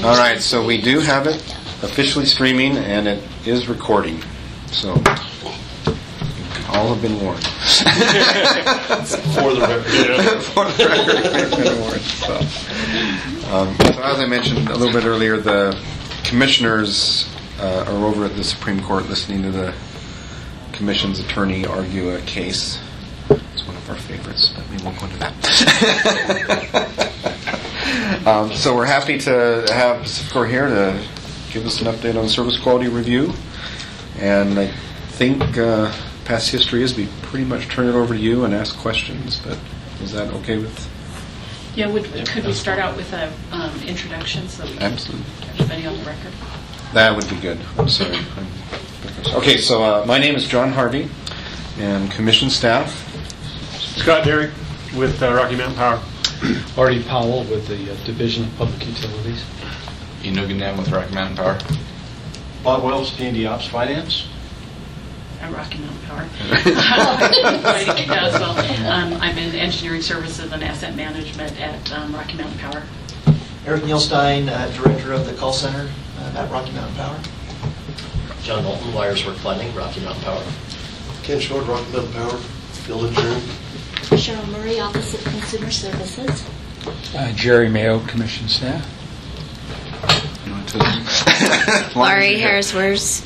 All right, so we do have it officially streaming, and it is recording. So all have been warned. For the record. For the record, we've been warned. So as I mentioned a little bit earlier, the commissioners are over at the Supreme Court listening to the Commission's attorney argue a case. It's one of our favorites, but we won't go into that. So we're happy to have Pacificor here to give us an update on service quality review. And I think past history is we pretty much turn it over to you and ask questions. But is that okay with? Yeah. Could we start out with an introduction so we can Absolutely. get everybody on the record? That would be good. I'm sorry. Okay, so my name is John Harvey, and Commission staff. Scott Derrick with Rocky Mountain Power. Artie Powell with the Division of Public Utilities. Ian Nugendam with Rocky Mountain Power. Bob Wells, D&D Ops Finance. At Rocky Mountain Power. As well. I'm in engineering services and asset management at Rocky Mountain Power. Eric Nielstein, Director of the call center at Rocky Mountain Power. John Walton, Wires Work Planning, Rocky Mountain Power. Ken Short, Rocky Mountain Power. Bill Adjourn. Cheryl Murray, Office of Consumer Services. Jerry Mayo, Commission staff. Laurie Harrisworth,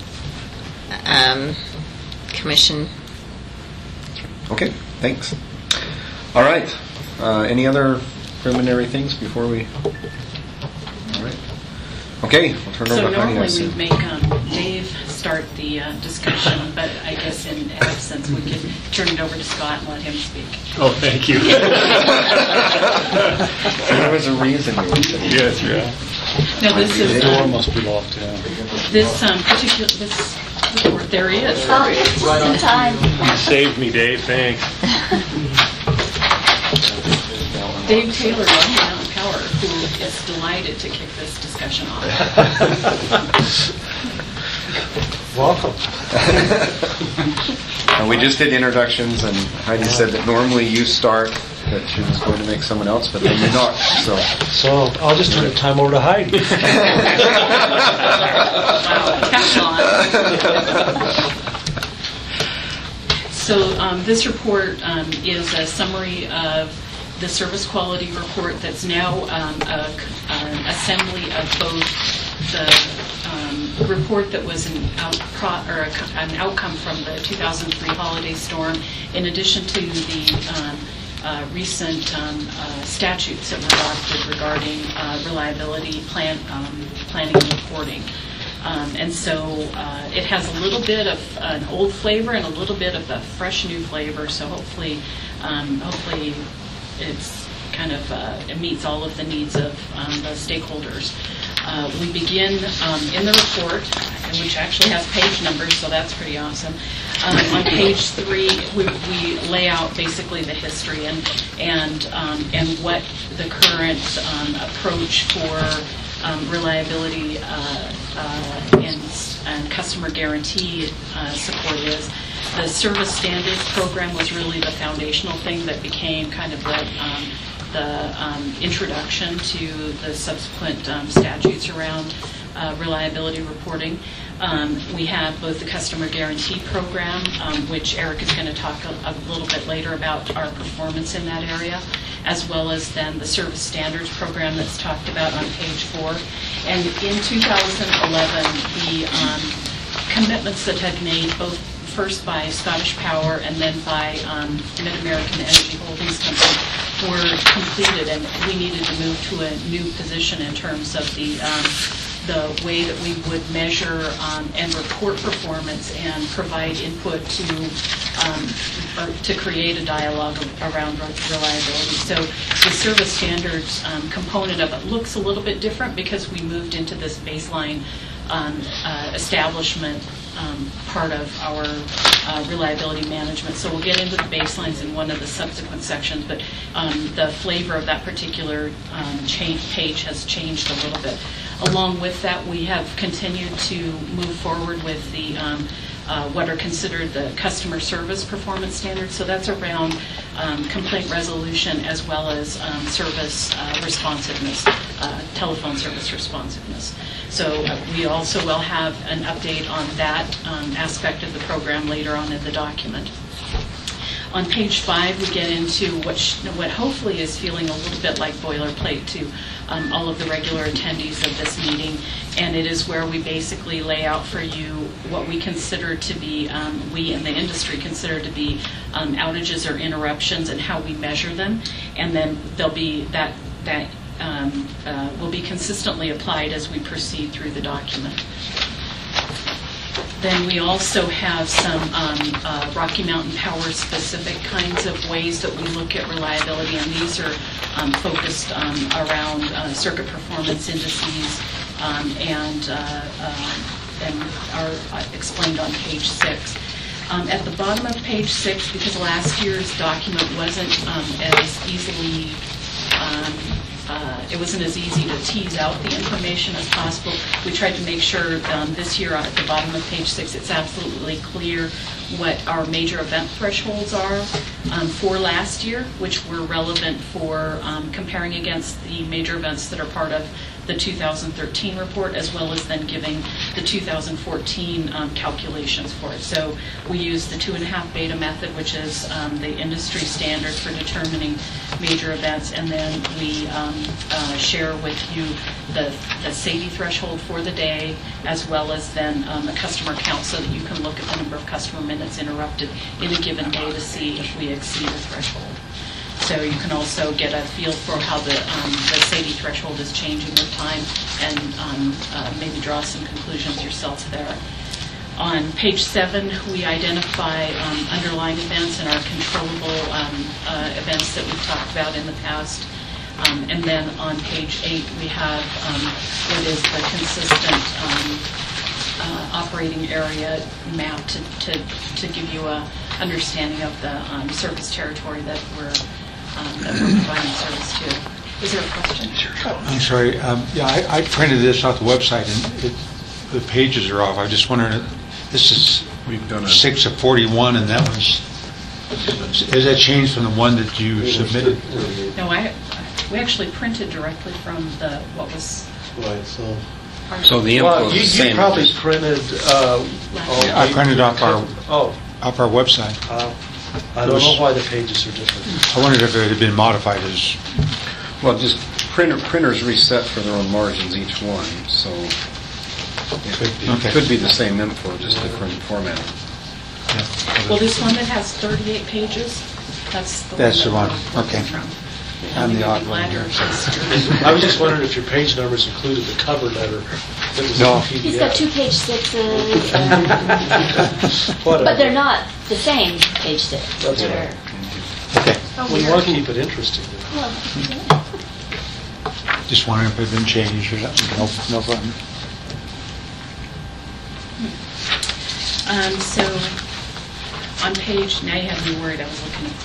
Commission. Okay, thanks. All right. Any other preliminary things before we? All right. Okay, we'll turn it over So to Heidi. normally we'd make Dave start the discussion, but I guess in absence we could turn it over to Scott and let him speak. Oh, thank you. There was a reason you were saying. Yes, yeah. No, this is The door must be locked down. this particular this report. There he is. Oh, just in time. You saved me, Dave. Thanks. Dave Taylor, Rocky Mountain Power, who is delighted to kick this discussion off. Welcome. And we just did introductions, and Heidi said that normally you start, that she was going to make someone else, but then you're not. So I'll just turn the time over to Heidi. Wow, catch on. So this report is a summary of the service quality report that's now an assembly of both the report that was an outcome from the 2003 holiday storm, in addition to the recent statutes that were adopted regarding reliability planning and reporting. And so it has a little bit of an old flavor and a little bit of a fresh new flavor. So hopefully it's kind of it meets all of the needs of the stakeholders. We begin in the report, which actually has page numbers, so that's pretty awesome. On page 3, we lay out basically the history and what the current approach for reliability and customer guarantee support is. The service standards program was really the foundational thing that became kind of the introduction to the subsequent statutes around reliability reporting. We have both the customer guarantee program, which Eric is going to talk a little bit later about our performance in that area, as well as then the service standards program that's talked about on page 4. And in 2011, the commitments that had made both first by Scottish Power and then by Mid-American Energy Holdings Company were completed, and we needed to move to a new position in terms of the way that we would measure and report performance and provide input to create a dialogue around reliability. So the service standards component of it looks a little bit different because we moved into this baseline establishment part of our reliability management. So we'll get into the baselines in one of the subsequent sections, but the flavor of that particular page has changed a little bit. Along with that, we have continued to move forward with the what are considered the customer service performance standards. So that's around complaint resolution as well as service responsiveness, telephone service responsiveness. So we also will have an update on that aspect of the program later on in the document. On page 5, we get into what hopefully is feeling a little bit like boilerplate to all of the regular attendees of this meeting, and it is where we basically lay out for you what we consider to be, we in the industry consider to be outages or interruptions and how we measure them, and then there'll be that will be consistently applied as we proceed through the document. Then we also have some Rocky Mountain Power specific kinds of ways that we look at reliability, and these are focused around circuit performance indices and are explained on page 6. At the bottom of page 6, because last year's document wasn't as easily it wasn't as easy to tease out the information as possible. We tried to make sure this year at the bottom of page 6 it's absolutely clear what our major event thresholds are for last year, which were relevant for comparing against the major events that are part of the 2013 report, as well as then giving the 2014 calculations for it. So we use the 2.5 beta method, which is the industry standard for determining major events, and then we share with you the SAIDI threshold for the day, as well as then a customer count, so that you can look at the number of customer minutes interrupted in a given day to see if we exceed a threshold. So you can also get a feel for how the SAIDI threshold is changing with time, and maybe draw some conclusions yourself there. On page 7, we identify underlying events and our controllable events that we've talked about in the past. And then on page 8, we have what is the consistent operating area map to give you a understanding of the service territory that we're providing service to. Is there a question? I'm sorry. I printed this off the website, and the pages are off. I just wondered, this is We've done 6 of 41, and that was, has that changed from the one that you submitted? No, we actually printed directly from what was. Right, so. So the info Well, is you the same. probably just- printed. I printed off our website. I don't know why the pages are different. I wondered if it had been modified as. Well, just printers reset for their own margins each one, so it could be the same info, just different format. Yeah. Well, this one that has 38 pages, that's the one. we're Okay. working from. I'm the odd I'm one glad here. you're I was just wondering if your page numbers included the cover letter that was No. in the PDF. He's got 2 page 6s, Whatever. but they're not the same page 6. That's They're- right. Okay. We want to keep it interesting. Well, Just wondering if it had been changed or something. No problem. So on page, now you have me worried, I was looking at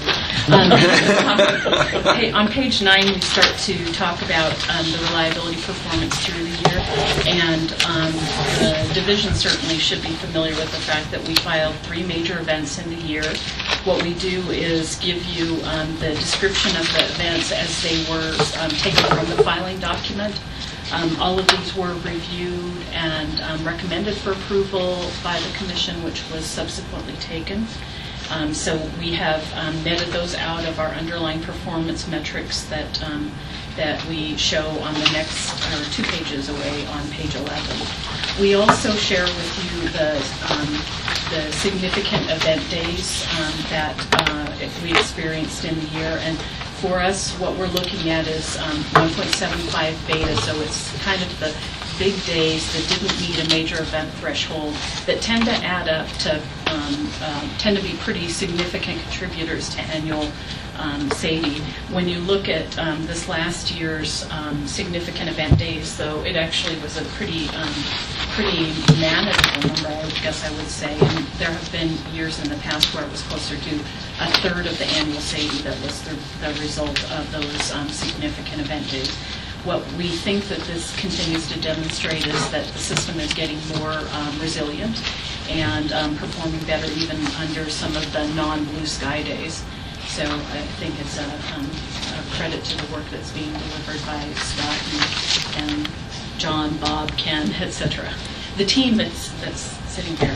the page number. On page 9, we start to talk about the reliability performance through the year, and the division certainly should be familiar with the fact that we filed 3 major events in the year. What we do is give you the description of the events as they were taken from the filing document. All of these were reviewed and recommended for approval by the Commission, which was subsequently taken. So we have netted those out of our underlying performance metrics that we show on the next 2 pages away on page 11. We also share with you the significant event days that we experienced in the year, and for us, what we're looking at is 1.75 beta, so it's kind of the big days that didn't meet a major event threshold that tend to add up to, tend to be pretty significant contributors to annual SAIDI. When you look at this last year's significant event days, though, it actually was a pretty manageable number, I guess I would say. And there have been years in the past where it was closer to a third of the annual SAIDI that was the result of those significant event days. What we think that this continues to demonstrate is that the system is getting more resilient, and performing better even under some of the non-blue sky days. So I think it's a credit to the work that's being delivered by Scott and John, Bob, Ken, etc. The team that's sitting here.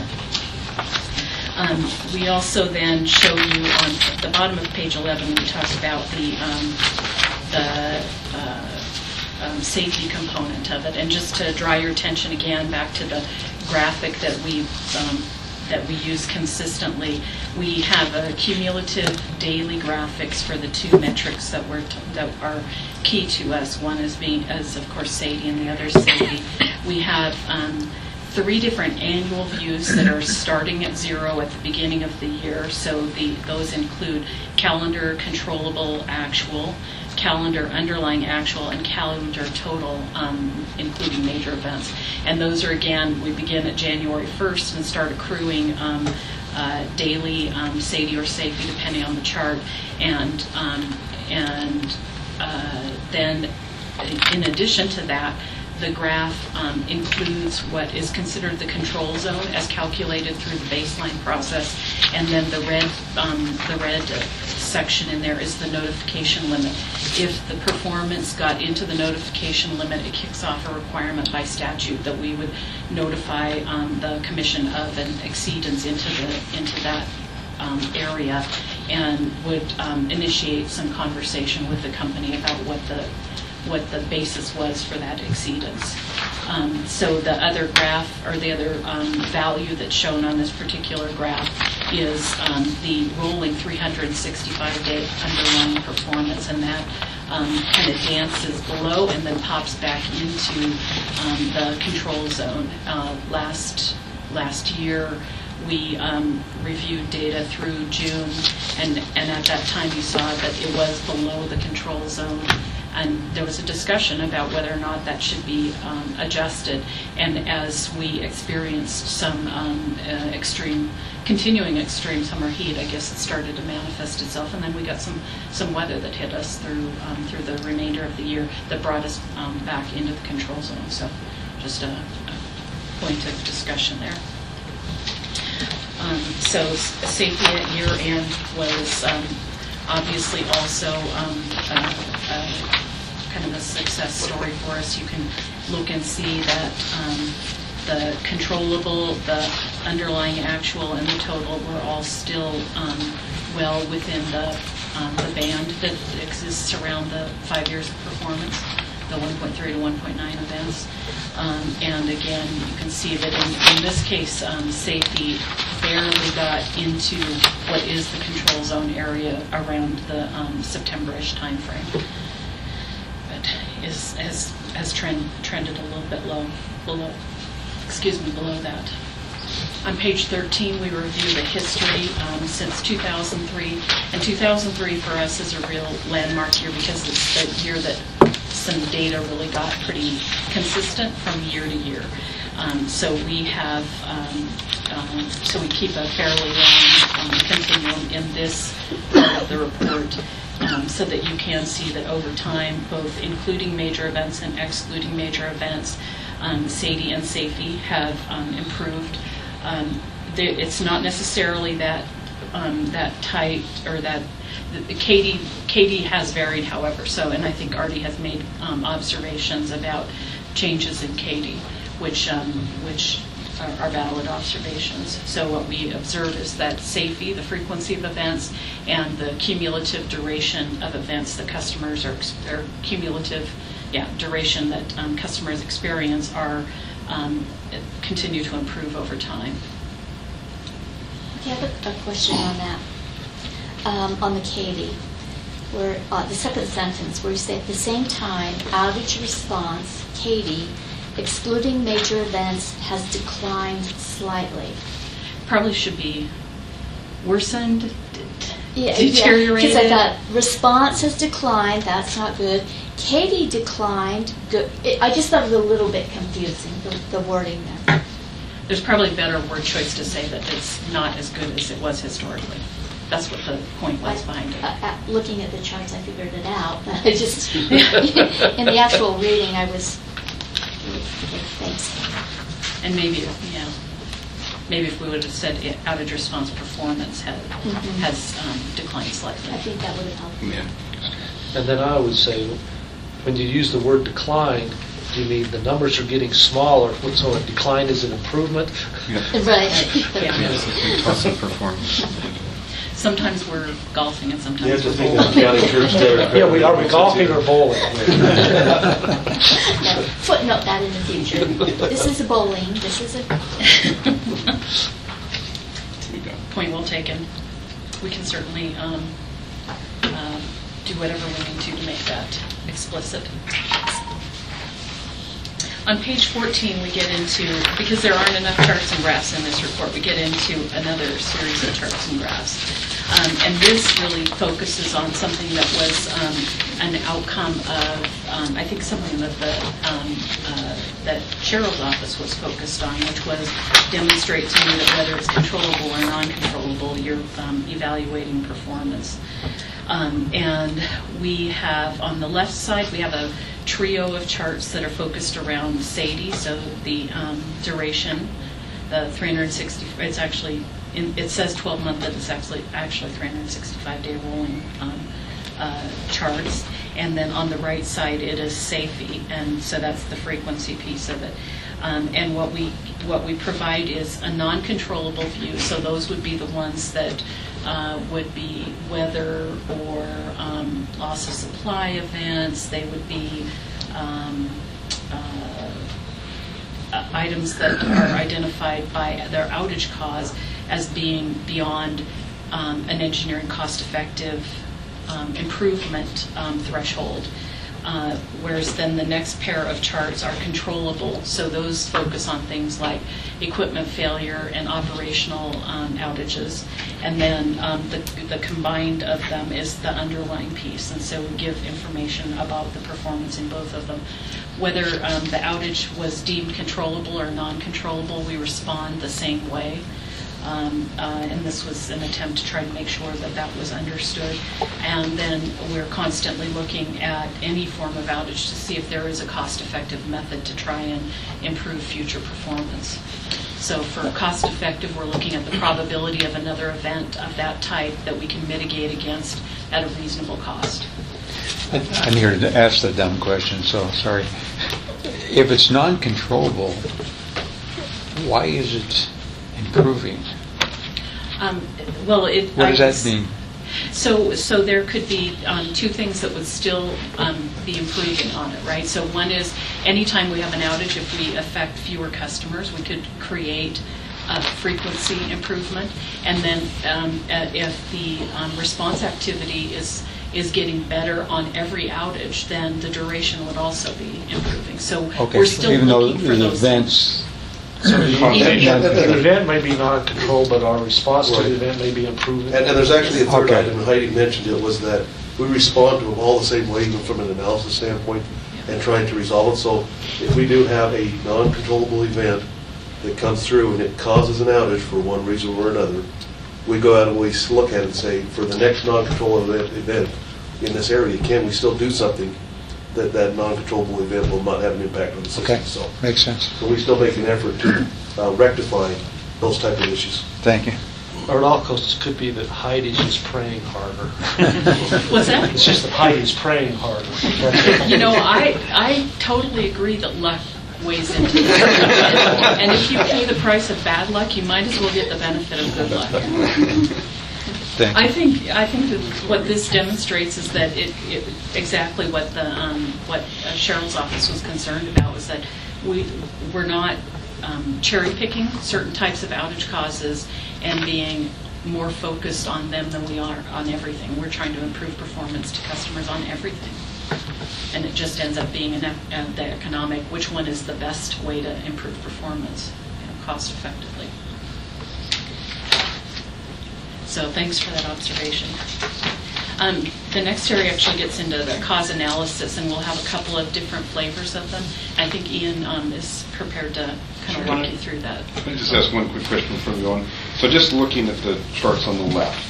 We also then show you on the bottom of page 11, we talk about the safety component of it. And just to draw your attention again back to the graphic that we use consistently, we have a cumulative daily graphics for the two metrics that are key to us. One is of course SAIDI, and the other is safety. We have 3 different annual views that are starting at 0 at the beginning of the year. So those include calendar controllable actual, calendar underlying actual, and calendar total, including major events. And those are, again, we begin at January 1st and start accruing daily SAIDI or safety, depending on the chart. And then, in addition to that, the graph includes what is considered the control zone as calculated through the baseline process, and then the red section in there is the notification limit. If the performance got into the notification limit, it kicks off a requirement by statute that we would notify the commission of an exceedance into that area, and would initiate some conversation with the company about what the basis was for that exceedance. So the other graph, or the other value that's shown on this particular graph, is the rolling 365-day underlying performance, and that kind of dances below and then pops back into the control zone. Last year, we reviewed data through June, and at that time you saw that it was below the control zone. And there was a discussion about whether or not that should be adjusted. And as we experienced some continuing extreme summer heat, I guess it started to manifest itself. And then we got some weather that hit us through the remainder of the year that brought us back into the control zone. So just a point of discussion there. So safety at year end was obviously also kind of a success story for us. You can look and see that the controllable, the underlying actual, and the total were all still well within the band that exists around the 5 years of performance, the 1.3 to 1.9 events. And again, you can see that in this case, safety barely got into what is the control zone area around the September-ish time frame. But has trended a little bit below that. On page 13, we review the history since 2003. And 2003 for us is a real landmark year because it's the year that some data really got pretty consistent from year to year. So we have, so we keep a fairly long continuum in this part of the report, so that you can see that over time, both including major events and excluding major events, SAIDI and safety have improved. It's not necessarily that tight, or that CAIDI has varied, however. So, and I think Artie has made observations about changes in CAIDI, which are valid observations. So what we observe is that safety, the frequency of events, and the cumulative duration of events that customers are cumulative, duration that customers experience are continue to improve over time. I have a question on that. On the CAIDI, where the second sentence where you say at the same time, outage response, CAIDI, excluding major events, has declined slightly. Probably should be worsened, Because deteriorated. I thought response has declined, that's not good. CAIDI declined, good. I just thought it was a little bit confusing, the wording there. There's probably a better word choice to say that it's not as good as it was historically. That's what the point was behind it. Looking at the charts, I figured it out. I just, in the actual reading, I was, thanks. And maybe, maybe if we would have said outage response performance has declined slightly. I think that would have helped. Yeah. And then I would say, when you use the word decline, do you mean the numbers are getting smaller, so a decline is an improvement? Right. Toss of performance. Sometimes we're golfing and sometimes You have to we're think bowling. of county church there. Yeah, are we golfing or bowling? Yeah, footnote that in the future. This is a bowling, this is a... Point well taken. We can certainly do whatever we need to make that explicit. On page 14, we get into, because there aren't enough charts and graphs in this report, we get into another series of charts and graphs. And this really focuses on something that was an outcome of, I think, something that that Cheryl's office was focused on, which was demonstrate to me that whether it's controllable or non-controllable, you're evaluating performance. And we have, on the left side, we have a trio of charts that are focused around SAIDI, so the duration, the 360, it's actually, it says 12-month, but it's actually 365-day rolling charts. And then on the right side, it is SAFE, and so that's the frequency piece of it. And what we provide is a non-controllable view, so those would be the ones that would be weather or loss of supply events. They would be items that are identified by their outage cause as being beyond an engineering cost-effective improvement threshold. Whereas then the next pair of charts are controllable, so those focus on things like equipment failure and operational outages, and then the combined of them is the underlying piece, and so we give information about the performance in both of them. Whether the outage was deemed controllable or non-controllable, we respond the same way. And this was an attempt to try to make sure that that was understood. And then we're constantly looking at any form of outage to see if there is a cost-effective method to try and improve future performance. So for cost-effective, we're looking at the probability of another event of that type that we can mitigate against at a reasonable cost. I'm here to ask the dumb question, so sorry. If it's non-controllable, why is it improving? What does that mean? So there could be two things that would still be improving on it, right? So one is anytime we have an outage, if we affect fewer customers, we could create a frequency improvement. And then if the response activity is getting better on every outage, then the duration would also be improving. So we're still even looking though for the those events. So the event may be non-controlled, but our response to the event may be improving. And there's actually a third Okay. item, and Heidi mentioned it, was that we respond to them all the same way, even from an analysis standpoint, and trying to resolve it. So if we do have a non-controllable event that comes through and it causes an outage for one reason or another, we go out and we look at it and say, for the next non-controllable event in this area, can we still do something that non-controllable event will not have an impact on the system? Okay, So makes sense. we still make an effort to rectify those type of issues. Thank you. Or it also could be that Heidi's just praying harder. What's that? It's just that Heidi's praying harder. You know, I totally agree that luck weighs into that. And if you pay the price of bad luck, you might as well get the benefit of good luck. Thank I you. think that what this demonstrates is that it exactly what the what Cheryl's office was concerned about was that we're not cherry picking certain types of outage causes and being more focused on them than we are on everything. We're trying to improve performance to customers on everything, and it just ends up being the economic. Which one is the best way to improve performance, cost effectively? So thanks for that observation. The next area actually gets into the cause analysis, and we'll have a couple of different flavors of them. I think Ian is prepared to kind of walk you through that. Let me just ask one quick question before we go on. So just looking at the charts on the left,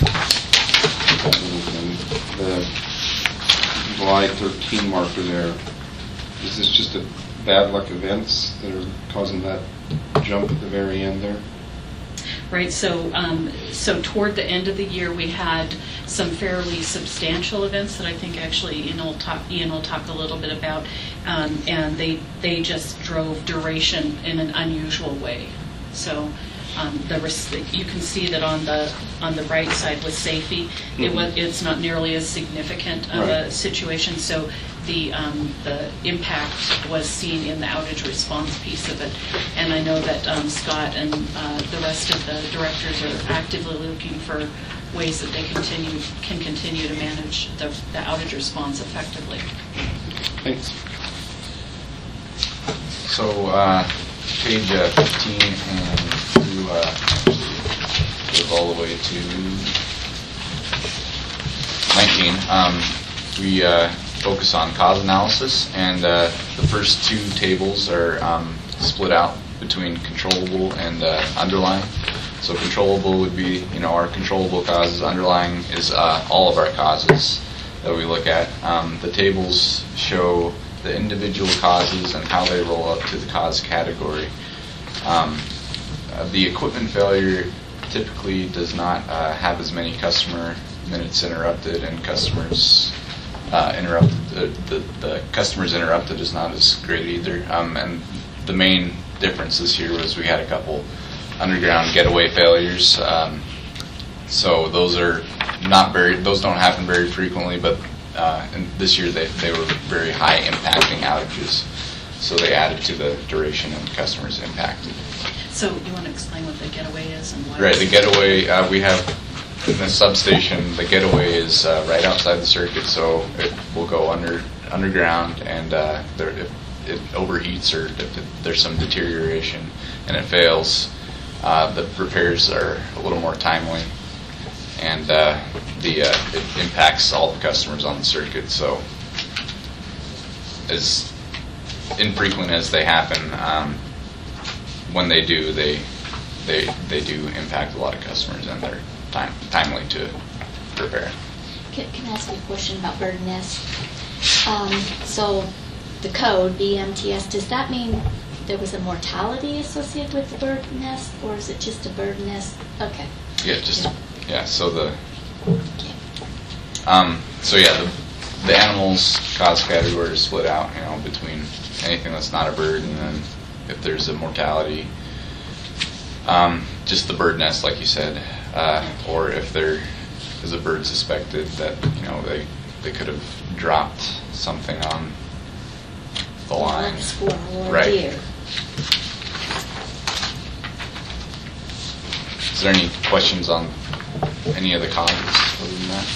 the July 13 marker there, is this just a bad luck events that are causing that jump at the very end there? right? So toward the end of the year, we had some fairly substantial events that I think actually Ian will talk a little bit about, and they just drove duration in an unusual way. So you can see that on the right side with SAFE, it's not nearly as significant of a situation. So the impact was seen in the outage response piece of it. And I know that Scott and the rest of the directors are actively looking for ways that they can continue to manage the outage response effectively. Thanks. So page 15 and through goes all the way to 19. We focus on cause analysis, and the first two tables are split out between controllable and underlying. So controllable would be, our controllable causes. Underlying is all of our causes that we look at. The tables show the individual causes and how they roll up to the cause category. The equipment failure typically does not have as many customer minutes interrupted, and customers interrupted. The customers interrupted is not as great either. And the main difference this year was we had a couple underground getaway failures. So those are those don't happen very frequently, but and this year they were very high impacting outages. So they added to the duration and customers impacted. So you want to explain what the getaway is and why? Right, the getaway, we have in the substation, the getaway is right outside the circuit, so it will go underground, and if it overheats or if there's some deterioration and it fails, the repairs are a little more timely, and it impacts all the customers on the circuit. So as infrequent as they happen, when they do, they do impact a lot of customers, and they're timely to repair. Can I ask you a question about bird nest? So the code, BMTS, does that mean there was a mortality associated with the bird nest, or is it just a bird nest? Okay. Yeah, so the animals cause category is split out, between anything that's not a bird, and then if there's a mortality, just the bird nest, like you said, or if there is a bird suspected that they could have dropped something on the line. Like squirrel or right. deer. Is there any questions on any of the causes other than that?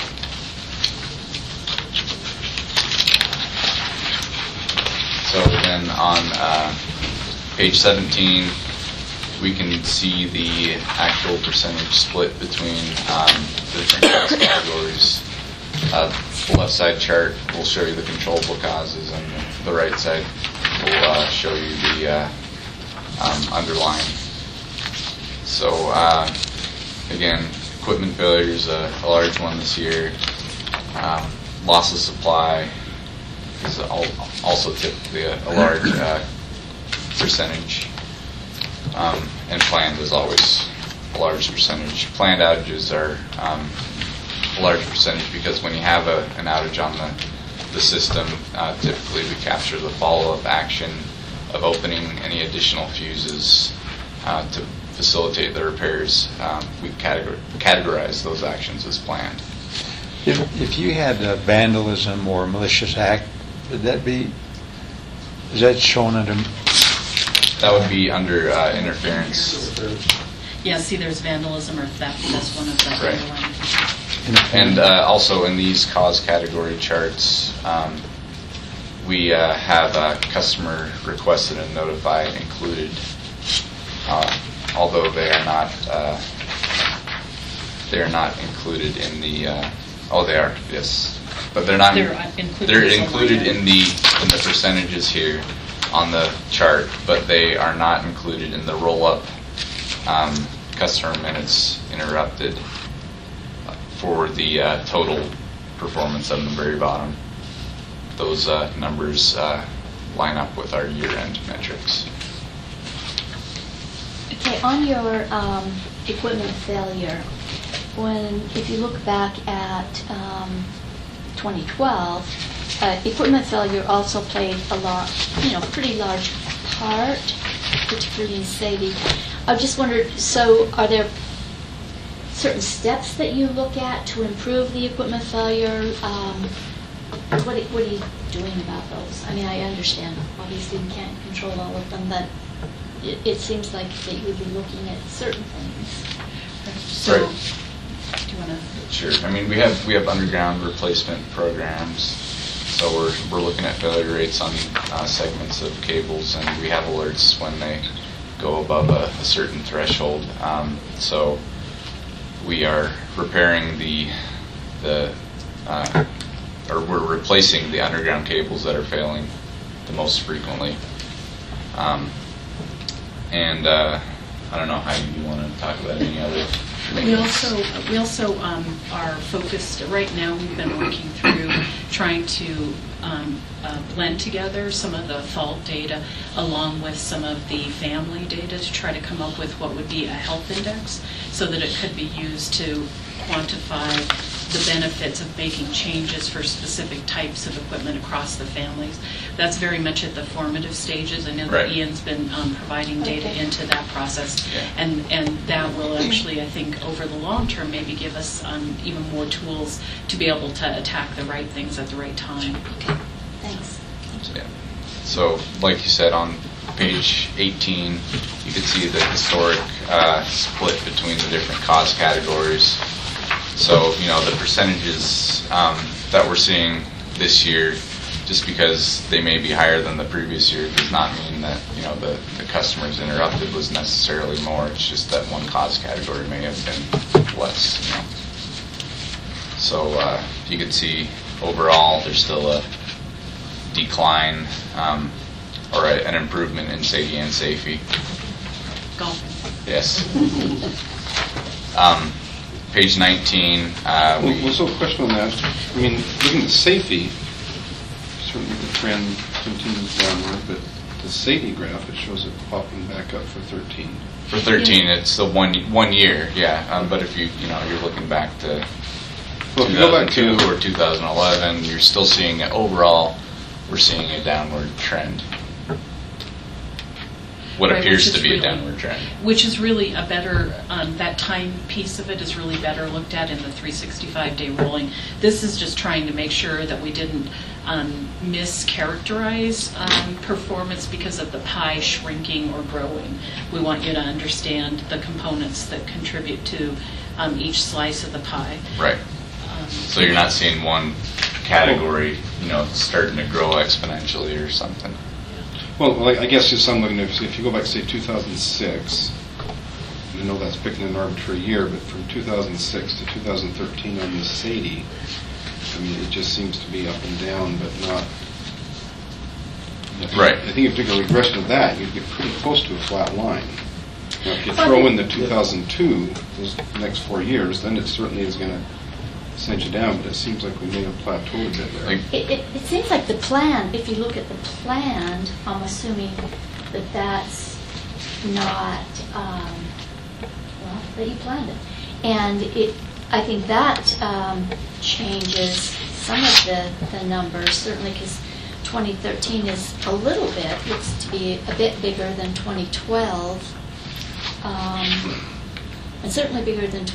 So then on page 17, we can see the actual percentage split between the different cause categories. The left side chart will show you the controllable causes, and the right side will show you the underlying. So again, equipment failure is a large one this year. Loss of supply is also typically a large percentage. And planned is always a large percentage. Planned outages are a large percentage because when you have an outage on the system, typically we capture the follow-up action of opening any additional fuses to facilitate the repairs. We categorize those actions as planned. If you had vandalism or malicious act, is that shown under? That would be under interference. Yeah, see, there's vandalism or theft. That's one of the right. And also in these cause category charts, we have customer requested and notified included, although they are not included in the. They are, yes, but they're not. They're included in the percentages here on the chart, but they are not included in the roll-up customer minutes interrupted for the total performance on the very bottom. Those numbers line up with our year-end metrics. Okay, on your equipment failure, if you look back at 2012, equipment failure also played pretty large part, particularly in Sadie. I just wondered, so are there certain steps that you look at to improve the equipment failure? What are you doing about those? I mean, I understand, obviously we can't control all of them, but it seems like that you would be looking at certain things. So, Right. do you want to? Sure. I mean, we have underground replacement programs, so we're looking at failure rates on segments of cables, and we have alerts when they go above a certain threshold. So we are repairing or we're replacing the underground cables that are failing the most frequently. And I don't know how you want to talk about any other. We also are focused, right now we've been working through trying to blend together some of the fault data along with some of the family data to try to come up with what would be a health index so that it could be used to quantify the benefits of making changes for specific types of equipment across the families. That's very much at the formative stages. I know that Ian's been providing data into that process, and that will actually, I think, over the long term, maybe give us even more tools to be able to attack the right things at the right time. Okay, thanks. Yeah. So, like you said, on page 18, you can see the historic split between the different cause categories. So, the percentages that we're seeing this year, just because they may be higher than the previous year, does not mean that, the customers interrupted was necessarily more. It's just that one cause category may have been less, So, you can see overall there's still a decline or an improvement in Sadie and Safety. Golfing. Yes. Page 19. So a question on that. I mean, looking at safety, certainly the trend continues downward, but the safety graph, it shows it popping back up for 13. For 13, it's the one year, yeah. But if you're looking back to 2002 or 2011, you're still seeing it overall. We're seeing a downward trend. What appears to be a downward trend. Which is really a better, that time piece of it is really better looked at in the 365-day rolling. This is just trying to make sure that we didn't mischaracterize performance because of the pie shrinking or growing. We want you to understand the components that contribute to each slice of the pie. Right. So you're not seeing one category, starting to grow exponentially or something. Well, I guess just I'm looking at, if you go back, say, 2006, and I know that's picking an arbitrary year, but from 2006 to 2013 on the Sadie, I mean, it just seems to be up and down, but not. Right. I think if you take a regression of that, you'd get pretty close to a flat line. Now, if you throw in the 2002, those next 4 years, then it certainly is going to send you down, but it seems like we may have plateaued a bit there. It seems like the plan, if you look at the plan, I'm assuming that that's not, that you planned it. And I think that changes some of the numbers, certainly because 2013 is looks to be a bit bigger than 2012, and certainly bigger than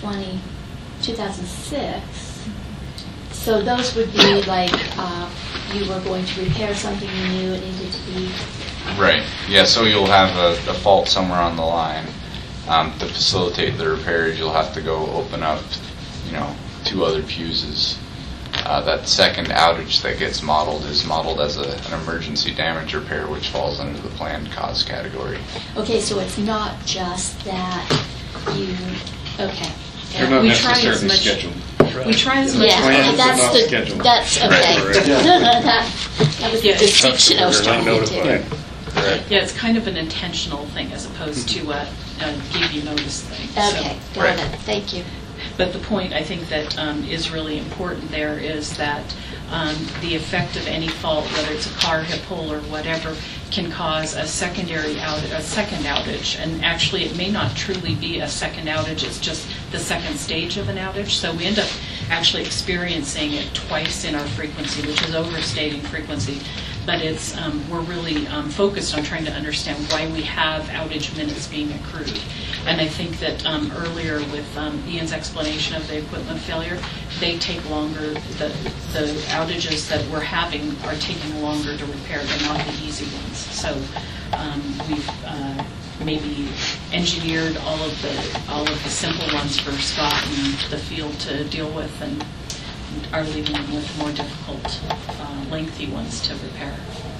2006. So those would be like you were going to repair something you knew it needed to be. Right. Yeah. So you'll have a fault somewhere on the line. To facilitate the repairs, you'll have to go open up, 2 other fuses. That second outage that gets modeled is modeled as an emergency damage repair, which falls under the planned cause category. Okay, so it's not just that you. Okay. They're not necessarily scheduled. We try as much as possible. That's okay. That was the distinction I was trying to get to. Yeah, it's kind of an intentional thing as opposed to a give you notice thing. Okay, got it. Thank you. But the point I think that is really important there is that the effect of any fault, whether it's a car, hip hole, or whatever, can cause a second outage. And actually, it may not truly be a second outage, it's just the second stage of an outage. So we end up actually experiencing it twice in our frequency, which is overstating frequency. But it's we're really focused on trying to understand why we have outage minutes being accrued. And I think that earlier with Ian's explanation of the equipment failure, they take longer. The outages that we're having are taking longer to repair. They're not the easy ones. So we've maybe engineered all of the simple ones for Scott and the field to deal with, and are leaving them with more difficult, lengthy ones to repair.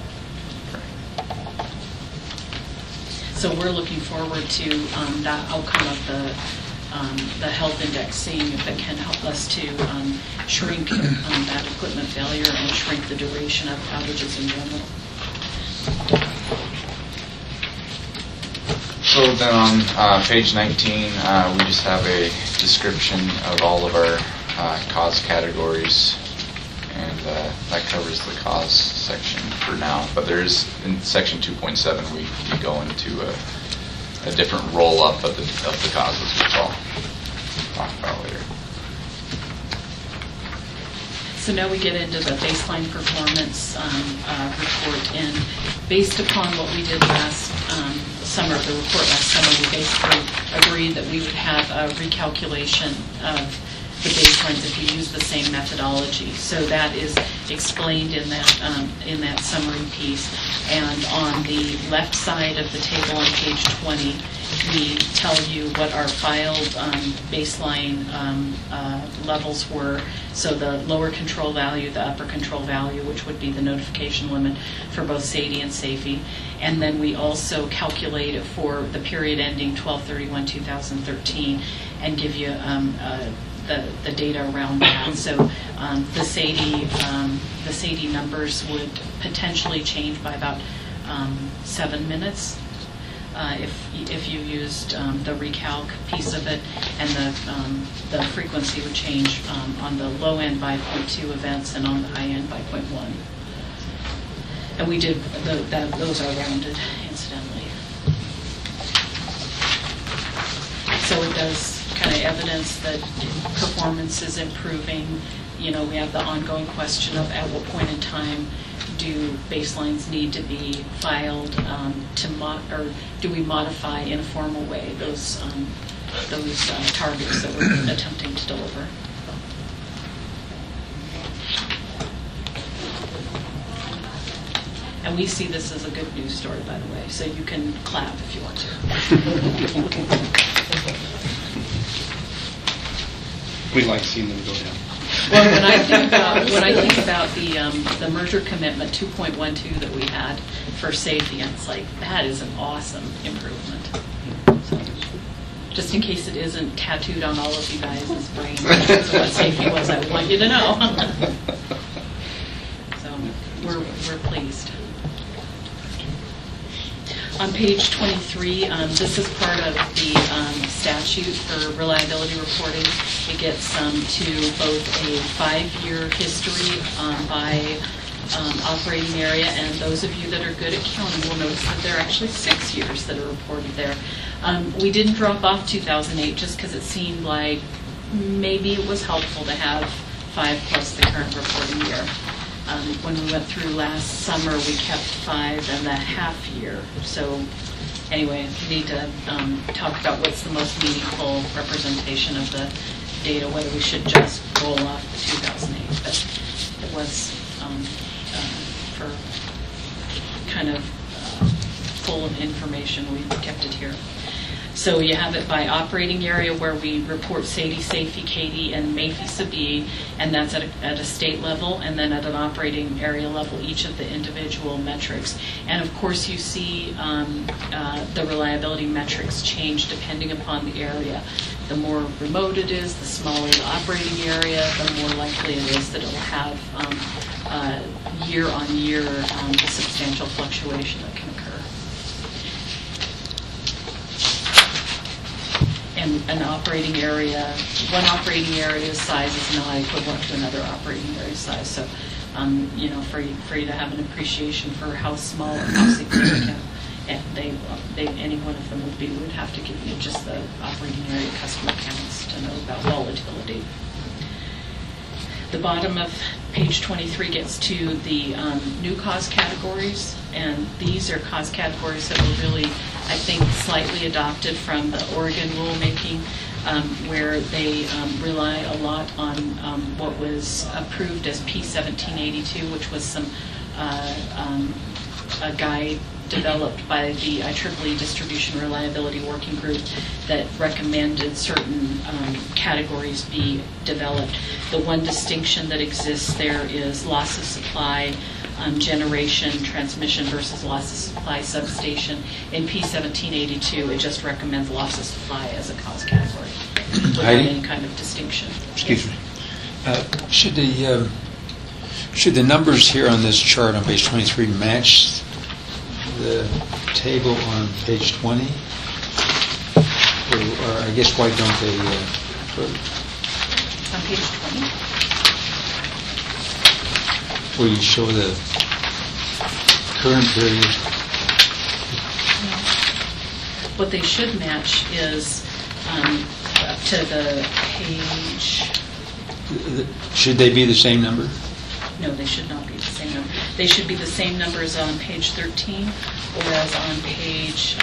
So we're looking forward to that outcome of the health index, seeing if it can help us to shrink that equipment failure and shrink the duration of outages in general. So then on page 19, we just have a description of all of our cause categories, and that covers the cause section for now. But there is, in section 2.7, we go into a different roll-up of the causes, which I'll talk about later. So now we get into the baseline performance report, and based upon what we did last summer, the report last summer, we basically agreed that we would have a recalculation of the baselines if you use the same methodology. So that is explained in that summary piece. And on the left side of the table on page 20, we tell you what our filed baseline levels were. So the lower control value, the upper control value, which would be the notification limit for both SAIDI and SAFE. And then we also calculate it for the period ending 12/31/2013 and give you the data around that. So the SAIDI numbers would potentially change by about 7 minutes if you used the recalc piece of it, and the frequency would change on the low end by 0.2 events and on the high end by 0.1. And we did those are rounded, incidentally. So it does kind of evidence that performance is improving. You know, we have the ongoing question of at what point in time do baselines need to be filed or do we modify in a formal way those targets that we're attempting to deliver. And we see this as a good news story, by the way, so you can clap if you want to. We like seeing them go down. Well, when I think about the merger commitment 2.12 that we had for safety, it's like that is an awesome improvement. So, just in case it isn't tattooed on all of you guys' brains, that's what safety was. I want you to know. So we're pleased. On page 23, this is part of the statute for reliability reporting. It gets to both a 5-year history by operating area, and those of you that are good at counting will notice that there are actually 6 years that are reported there. We didn't drop off 2008 just because it seemed like maybe it was helpful to have 5 plus the current reporting year. When we went through last summer, we kept 5.5 year. So anyway, we need to talk about what's the most meaningful representation of the data, whether we should just roll off the 2008. But it was for kind of full information, we kept it here. So you have it by operating area where we report SAIDI, SAFE, CAIDI, and MAFI-SABI, and that's at a state level, and then at an operating area level, each of the individual metrics. And of course you see the reliability metrics change depending upon the area. The more remote it is, the smaller the operating area, the more likely it is that it will have year on year the substantial fluctuation that can occur. And an operating area, one operating area's size is not equivalent to another operating area size. So for you to have an appreciation for how small or how significant any one of them would be. We would have to give you just the operating area customer counts to know about volatility. The bottom of page 23 gets to the new cause categories, and these are cause categories that were really, I think, slightly adopted from the Oregon rulemaking, where they rely a lot on what was approved as P1782, which was a guide developed by the IEEE Distribution Reliability Working Group that recommended certain categories be developed. The one distinction that exists there is loss of supply, generation, transmission versus loss of supply substation. In P1782, it just recommends loss of supply as a cause category without any kind of distinction. Excuse me. Should the numbers here on this chart on page 23 match the table on page 20? Or I guess why don't they? On page 20? Where you show the current period. What they should match is up to the page. Should they be the same number? No, they should not be the same number. They should be the same number as on page 13 or as on page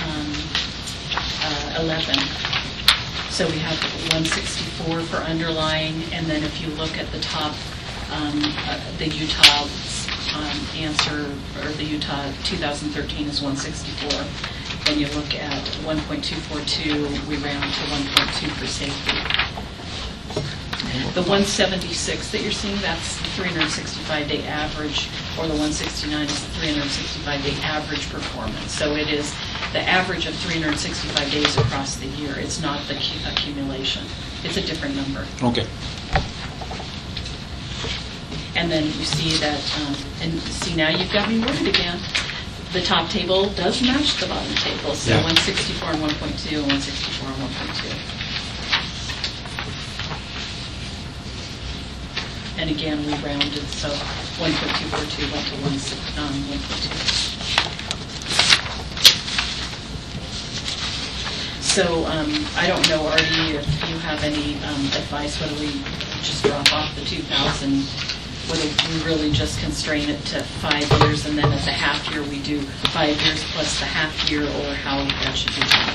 11. So we have 164 for underlying, and then if you look at the top, the Utah answer, or the Utah 2013 is 164. Then you look at 1.242, we round to 1.2 for safety. The 176 that you're seeing, that's the 365-day average, or the 169 is the 365-day average performance. So it is the average of 365 days across the year. It's not the accumulation. It's a different number. Okay. And then you see that, and see now you've got me worried again. The top table does match the bottom table. So 164 and 1.2 and 164 and 1.2. And again, we rounded, so 1.242 went to 1.2. So I don't know, Artie, if you have any advice, whether we just drop off the 2,000, whether we really just constrain it to 5 years, and then at the half year we do 5 years plus the half year, or how that should be done.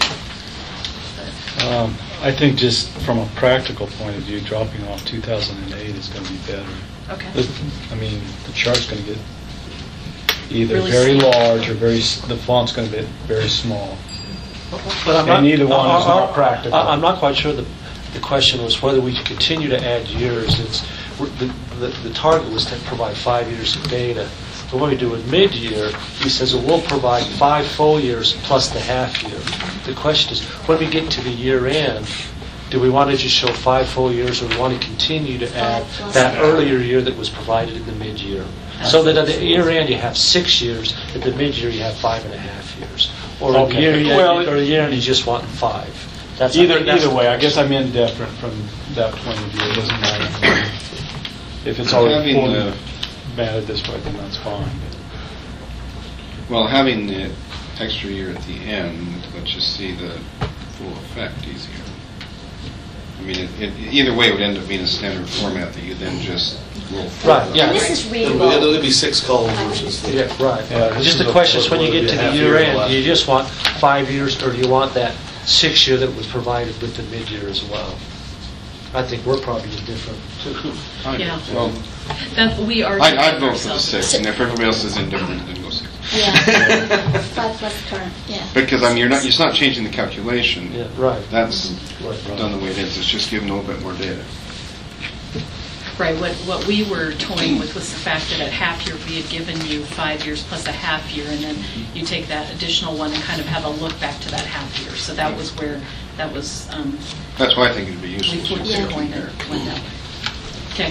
I think just from a practical point of view, dropping off 2008 is going to be better. Okay. I mean, the chart's going to get either Really very small. large or the font's going to be very small. But I'm And either one is not practical. I'm not quite sure the question was whether we should continue to add years. The target was to provide 5 years of data. But what we do with mid-year, he says, well, we'll provide 5 full years plus the half year. The question is, when we get to the year end, do we want to just show 5 full years, or do we want to continue to add that earlier year that was provided in the mid-year? So that at the year end you have 6 years, at the mid-year you have 5.5 years. Or at the year end you just want 5. Either way, I guess I'm indifferent from that point of view. It doesn't matter. If it's already fully batted this way, then that's fine. Well, having the extra year at the end lets you see the full effect easier. I mean, either way, it would end up being a standard format that you then just roll forward. Right, yeah. And this is readable. It'll be 6 columns versus the... Yeah, right. Just the question is, when you get to the year end, do you just want 5 years, or do you want that 6 year that was provided with the mid-year as well? I think we're probably different too. Yeah. Well, We are. I'd vote for the 6, and if everybody else is indifferent, then go 6. Yeah. 5 plus current, yeah. Because I mean, it's not changing the calculation. Yeah, right. That's done the way it is. It's just giving a little bit more data. Right. What we were toying with was the fact that at half year we had given you 5 years plus a half year, and then you take that additional one and kind of have a look back to that half year. So that was where that was. That's why I think it'd be useful. We flipped the coin and went that way. Okay.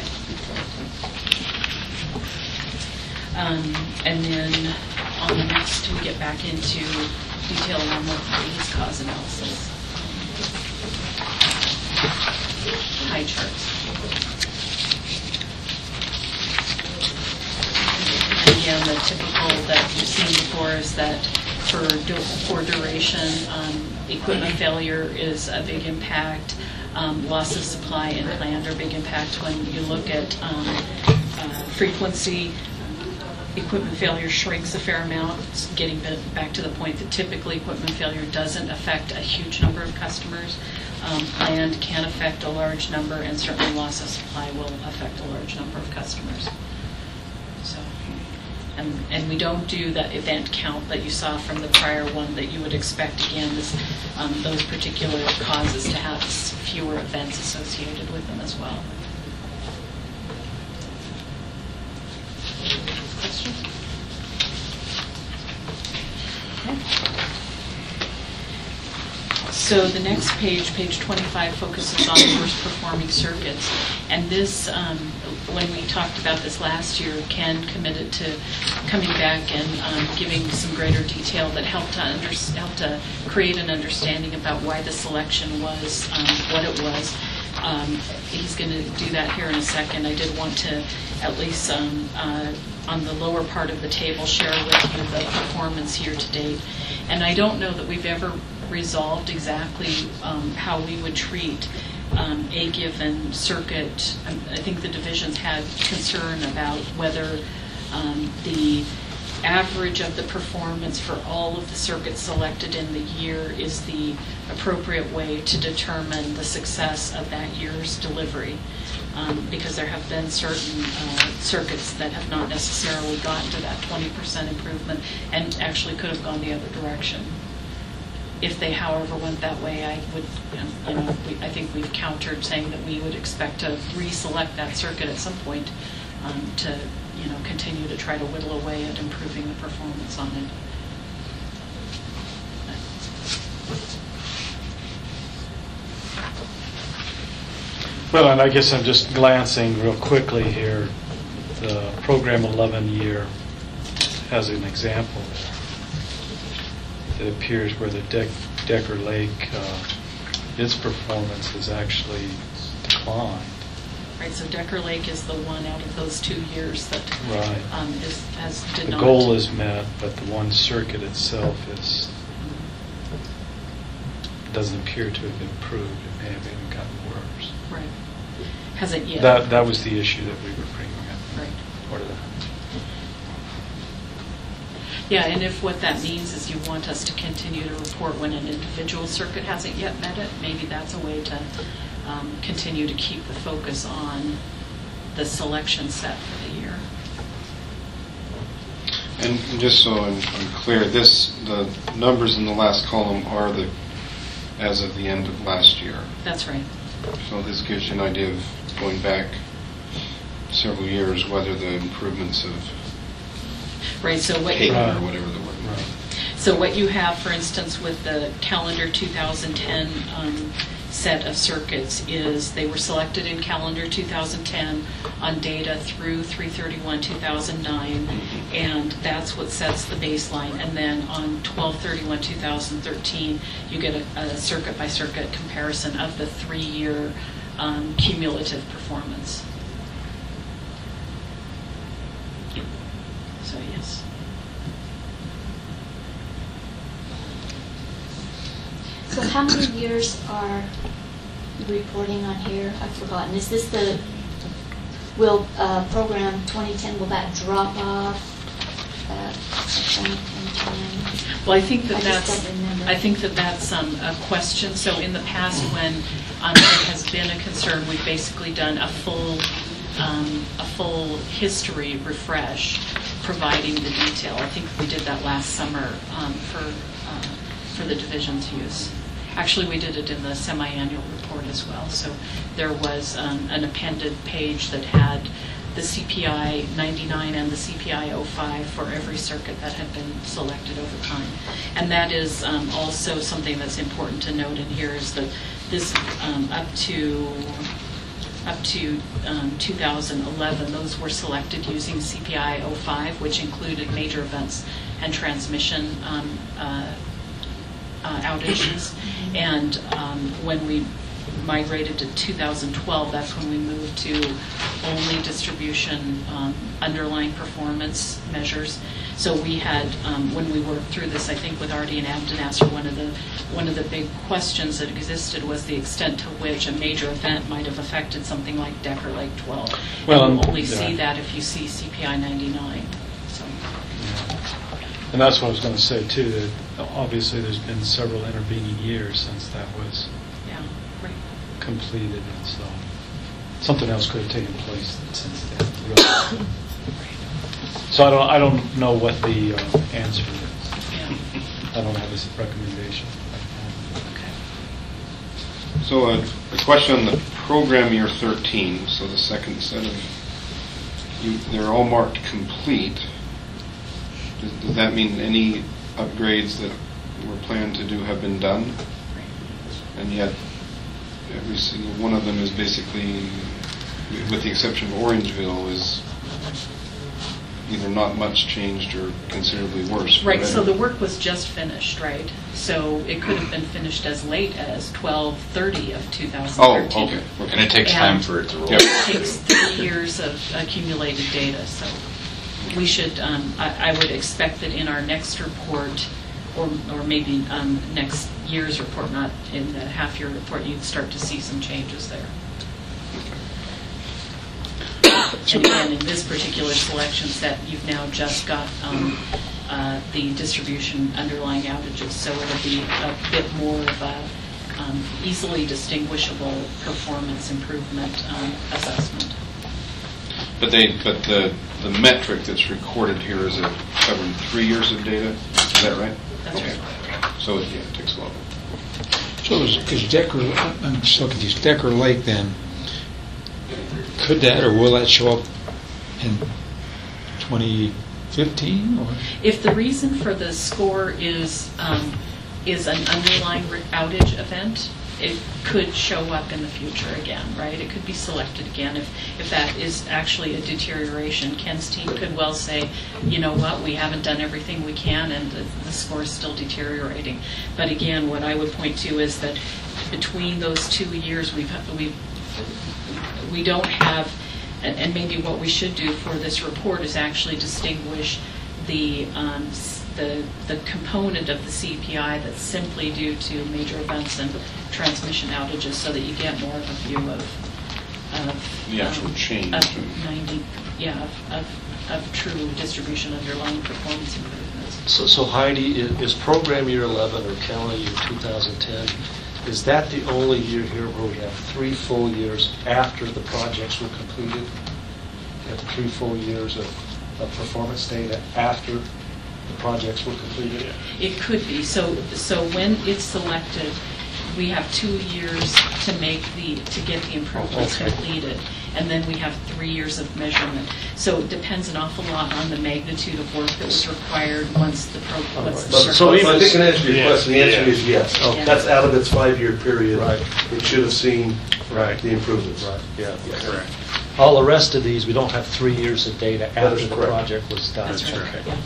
And then on the next, we get back into detail on the base cause analysis. Pie charts. again, the typical that you've seen before is that for duration, equipment failure is a big impact. Loss of supply and planned are big impact. When you look at frequency, equipment failure shrinks a fair amount. It's getting back to the point that typically equipment failure doesn't affect a huge number of customers. Planned can affect a large number, and certainly loss of supply will affect a large number of customers. So, and we don't do that event count that you saw from the prior one that you would expect. Again, those particular causes to have fewer events associated with them as well. Questions? Okay. So the next page, page 25, focuses on the worst performing circuits. And this, when we talked about this last year, Ken committed to coming back and giving some greater detail that helped to create an understanding about why the selection was what it was. He's going to do that here in a second. I did want to at least on the lower part of the table share with you the performance year to date. And I don't know that we've ever resolved exactly how we would treat a given circuit. I think the divisions had concern about whether the average of the performance for all of the circuits selected in the year is the appropriate way to determine the success of that year's delivery. Because there have been certain circuits that have not necessarily gotten to that 20% improvement and actually could have gone the other direction. If they, however, went that way, I would, I think we've countered saying that we would expect to reselect that circuit at some point to, continue to try to whittle away at improving the performance on it. Well, and I guess I'm just glancing real quickly here. The program 11 year has an example there. It appears where the Decker Lake, its performance has actually declined. Right, so Decker Lake is the one out of those 2 years that did not. The goal is met, but the one circuit itself doesn't appear to have improved. It may have even gotten worse. Right. Hasn't yet. That was the issue that we were bringing up. Right. Part of that. Yeah, and if what that means is you want us to continue to report when an individual circuit hasn't yet met it, maybe that's a way to continue to keep the focus on the selection set for the year. And just so I'm clear, the numbers in the last column are as of the end of last year. That's right. So this gives you an idea of going back several years, whether the improvements of right. So what paper or whatever the word. Right. So what you have, for instance, with the calendar 2010 set of circuits is they were selected in calendar 2010 on data through 3/31/2009, and that's what sets the baseline. And then on 12/31/2013, you get a circuit by circuit comparison of the 3-year cumulative performance. So yes. So how many years are you reporting on here? I've forgotten. Is this program 2010, will that drop off? Well, I think that's a question. So in the past, when it has been a concern, we've basically done a full history refresh, providing the detail. I think we did that last summer for the division's use. Actually, we did it in the semi-annual report as well. So there was an appended page that had the CPI 99 and the CPI 05 for every circuit that had been selected over time. And that is also something that's important to note in here is that this up to 2011, those were selected using CPI 05, which included major events and transmission outages. And when we migrated to 2012, that's when we moved to only distribution underlying performance measures. So we had, when we worked through this, I think with Artie and Abdenasser, one of the big questions that existed was the extent to which a major event might have affected something like Decker Lake 12. Well, and you only yeah. see that if you see CPI 99. So. And that's what I was going to say, too, that obviously there's been several intervening years since that was completed, and so something else could have taken place since then. Really. So I don't know what the answer is. Yeah. I don't have this recommendation. Okay. So a question on the program year 13, so the second set of, they're all marked complete. Does that mean any upgrades that were planned to do have been done? And yet every single one of them is basically, with the exception of Orangeville, is either not much changed or considerably worse. Right, so the work was just finished, right? So it could have been finished as late as 12/30 of 2013. Oh, okay. And it takes time for it to roll. It takes 3 years of accumulated data, so we should, I would expect that in our next report, or maybe next year's report, not in the half-year report, you'd start to see some changes there. And again, in this particular selection set, you've now just got the distribution underlying outages, so it'll be a bit more of a easily distinguishable performance improvement assessment. But the metric that's recorded here is covering 3 years of data. Is that right? That's okay. right. So it takes a while. So is Decker, I'm still confused, Decker Lake then, could that or will that show up in 2015? Or? If the reason for the score is an underlying outage event, it could show up in the future again, right? It could be selected again. If that is actually a deterioration, Ken's team could well say, you know what, we haven't done everything we can and the score is still deteriorating. But again, what I would point to is that between those 2 years, we don't have, and maybe what we should do for this report is actually distinguish the component of the CPI that's simply due to major events and transmission outages, so that you get more of a view of the actual change of true distribution underlying performance improvements. So Heidi, is program year 11 or calendar year 2010, is that the only year here where we have 3 full years after the projects were completed? You have 3 full years of performance data after the projects were completed? It could be. So when it's selected, we have 2 years to get the improvements completed, and then we have 3 years of measurement. So it depends an awful lot on the magnitude of work that was required once the program. So I think in answer to your question, the answer is yes. Okay. That's out of its 5-year period. Right. It should have seen the improvements. Right. Yeah. Correct. All the rest of these, we don't have 3 years of data That after is the correct. project was done. That's right. Okay. Yeah.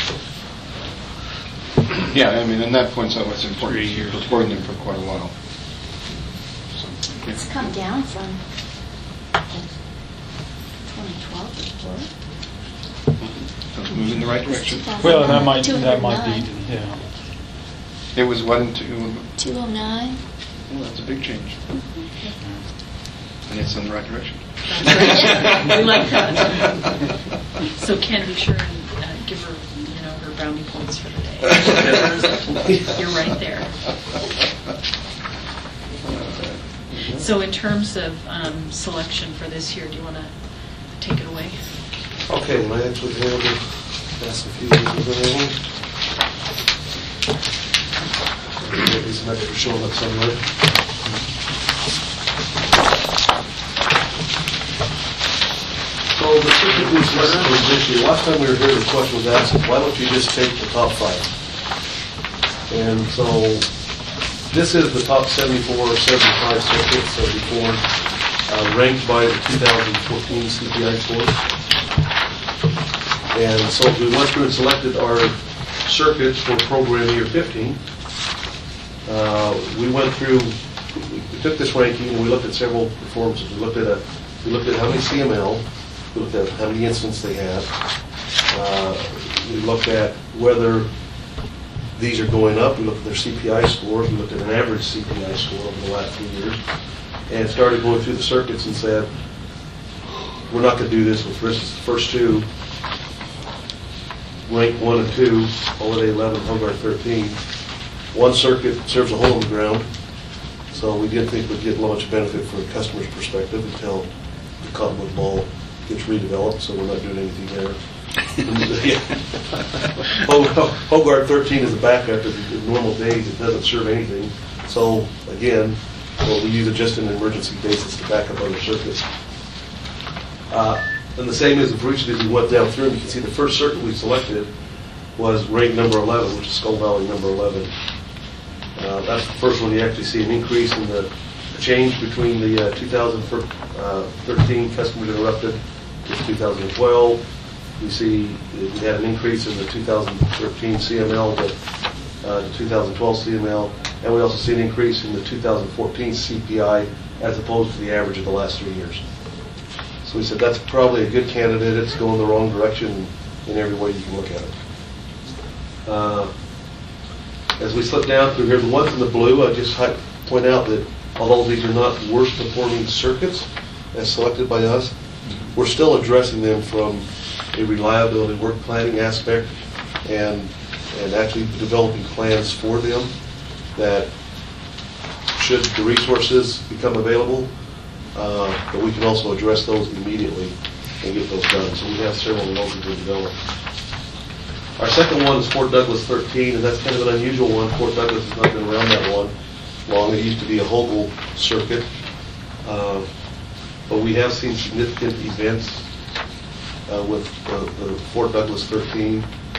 Yeah, I mean, and that points out what's important. You're reporting them for quite a while. So, It's come down from the 2012 report. it's moving in the right direction. Well, that might 209. be, yeah. It was 209. Well, that's a big change. And it's in the right direction. We like that. So Ken, be sure and give her, her brownie points for the day. You're right there. So in terms of selection for this year, do you want to take it away? Okay, Lance would handle ask a few things around. These metrics are showing up somewhere. So the typical selection was this year. Last time we were here, the question was asked, why don't you just take the top 5? And so this is the top 74, 75 circuits, 74, ranked by the 2014 CPI scores. And so we went through and selected our circuits for program year 15. We went through we took this ranking and we looked at several performances. We looked at how many CML, we looked at how many incidents they had. We looked at whether these are going up. We looked at their CPI scores. We looked at an average CPI score over the last few years, and started going through the circuits and said, we're not going to do this with the first two, rank 1 and 2, Holiday 11, Hogard 13. One circuit serves a hole in the ground, so we didn't think we'd get much benefit from a customer's perspective until the Cottonwood Mall gets redeveloped, so we're not doing anything there. Hogard 13 is a backup. In normal days, it doesn't serve anything. So, again, we use it just in an emergency basis to back up other circuits. And the same as the breach that we went down through, and you can see the first circuit we selected was rank number 11, which is Skull Valley number 11. That's the first one you actually see an increase in the change between the 2013 customers interrupted to 2012. You see we had an increase in the 2013 CML to 2012 CML, and we also see an increase in the 2014 CPI as opposed to the average of the last 3 years. So we said that's probably a good candidate. It's going the wrong direction in every way you can look at it. As we slip down through here, the ones in the blue, I just point out that although these are not worst performing circuits as selected by us, we're still addressing them from a reliability work planning aspect and actually developing plans for them that should the resources become available, but we can also address those immediately and get those done. So we have several of those that we developed. Our second one is Fort Douglas 13, and that's kind of an unusual one. Fort Douglas has not been around that long. It used to be a Hogle circuit, but we have seen significant events with the Fort Douglas 13.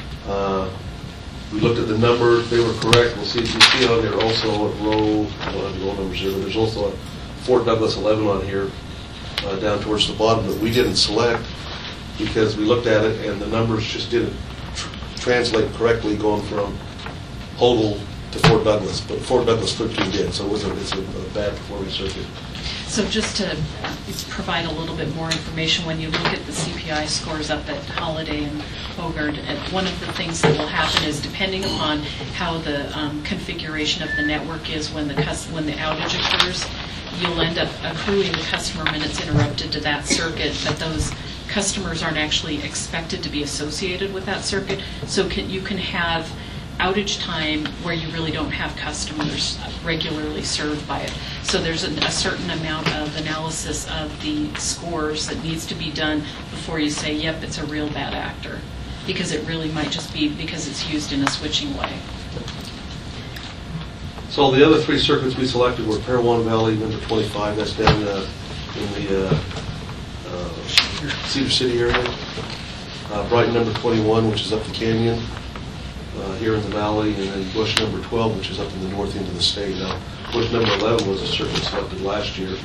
We looked at the numbers; they were correct. We'll see if you see on there also at row. I don't have the row numbers here, but there's also a Fort Douglas 11 on here down towards the bottom that we didn't select because we looked at it and the numbers just didn't translate correctly going from Hogle to Fort Douglas, but Fort Douglas 13 did, so it's a bad performing circuit. So just to provide a little bit more information, when you look at the CPI scores up at Holiday and Hogard, one of the things that will happen is depending upon how the configuration of the network is when the outage occurs, you'll end up accruing the customer minutes interrupted to that circuit, but those customers aren't actually expected to be associated with that circuit. So you can have outage time where you really don't have customers regularly served by it. So there's a certain amount of analysis of the scores that needs to be done before you say, yep, it's a real bad actor, because it really might just be because it's used in a switching way. So the other three circuits we selected were Parowan Valley, number 25, that's down in the Cedar City area. Brighton, number 21, which is up the canyon here in the valley, and then Bush, number 12, which is up in the north end of the state. Now, Bush, number 11 was a circuit selected last year.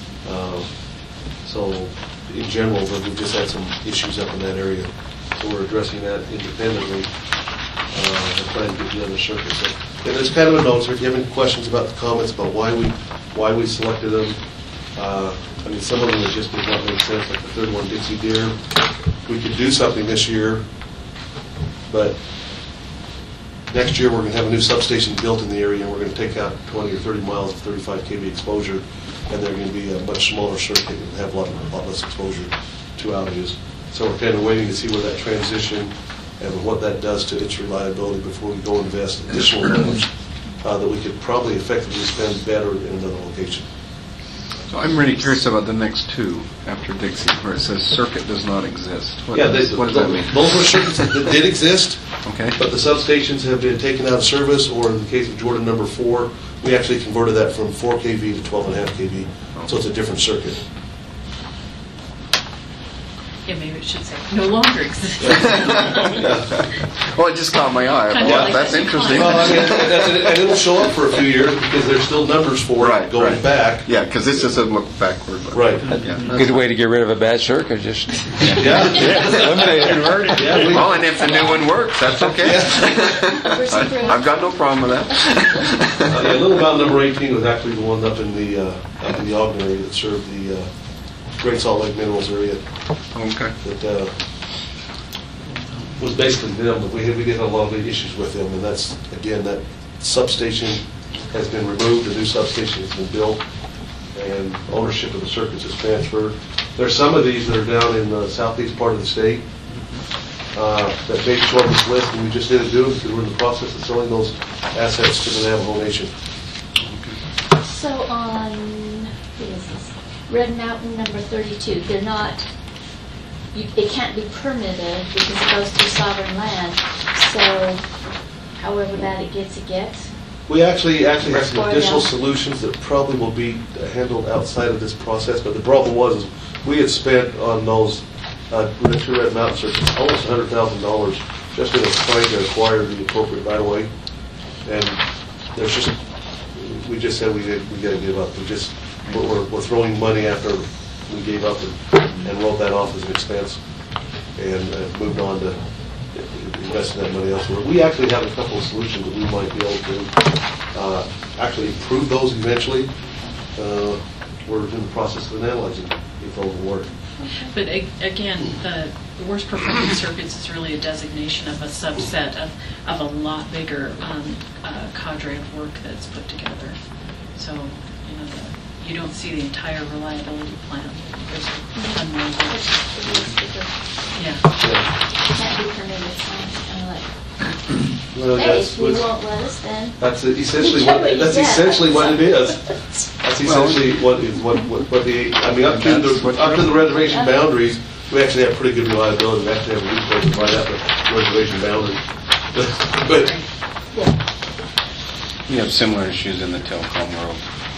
So in general, we just had some issues up in that area. So we're addressing that independently and trying to get the other circuits. And there's kind of a note, so if you have any questions about the comments about why we selected them, I mean, some of them just did not make sense, like the third one, Dixie Deer. We could do something this year, but next year we're going to have a new substation built in the area, and we're going to take out 20 or 30 miles of 35 kV exposure, and they're going to be a much smaller circuit and have a lot less exposure to outages. So we're kind of waiting to see where that transition and what that does to its reliability before we go invest additional dollars that we could probably effectively spend better in another location. So I'm really curious about the next two after Dixie, where it says circuit does not exist. What does that mean? Those were circuits that did exist, okay, but the substations have been taken out of service, or in the case of Jordan number 4, we actually converted that from 4 kV to 12.5 kV, so it's a different circuit. Yeah, maybe it should say no longer exists. Well, it just caught my eye. Kind of Well, like that's that interesting. Well, I mean, and it'll show up for a few years because there's still numbers for it going back. Yeah, because this doesn't look backward. But Right. Yeah. Good way to get rid of a bad circuit, just Yeah. eliminate it. Well, and if the new one works, that's okay. I've got no problem with that. Yeah, Little Mountain number 18 was actually the one up in the Ogden area that served the Great Salt Lake Minerals area. Okay. That was basically them, but we did have a lot of issues with them, and that's, again, that substation has been removed, a new substation has been built, and ownership of the circuits is transferred. There's some of these that are down in the southeast part of the state that may show up this list, and we just didn't do it because we're in the process of selling those assets to the Navajo Nation. So on, what is this? Red Mountain number 32, they're not, it can't be permitted because it goes through sovereign land. So however bad it gets, it gets. We actually have some Or additional no. solutions that probably will be handled outside of this process, but the problem was is we had spent on those two Red Mountain circuits almost $100,000 just in trying to acquire the appropriate right-of-way. And there's just, we just said we got to give up. We're throwing money after we gave up and wrote that off as an expense and moved on to investing that money elsewhere. We actually have a couple of solutions that we might be able to actually improve those eventually. We're in the process of analyzing if those will work. But again, the worst performing circuits is really a designation of a subset of a lot bigger cadre of work that's put together. So, you don't see the entire reliability plan. There's a ton more. Yeah. It can't be permitted, so it's kind of like, Well, hey, if you won't let us, then. That's essentially what it is. That's essentially what the I mean up to the reservation boundaries, we actually have pretty good reliability. We actually have a resource right at the reservation boundary. But We have similar issues in the telecom world.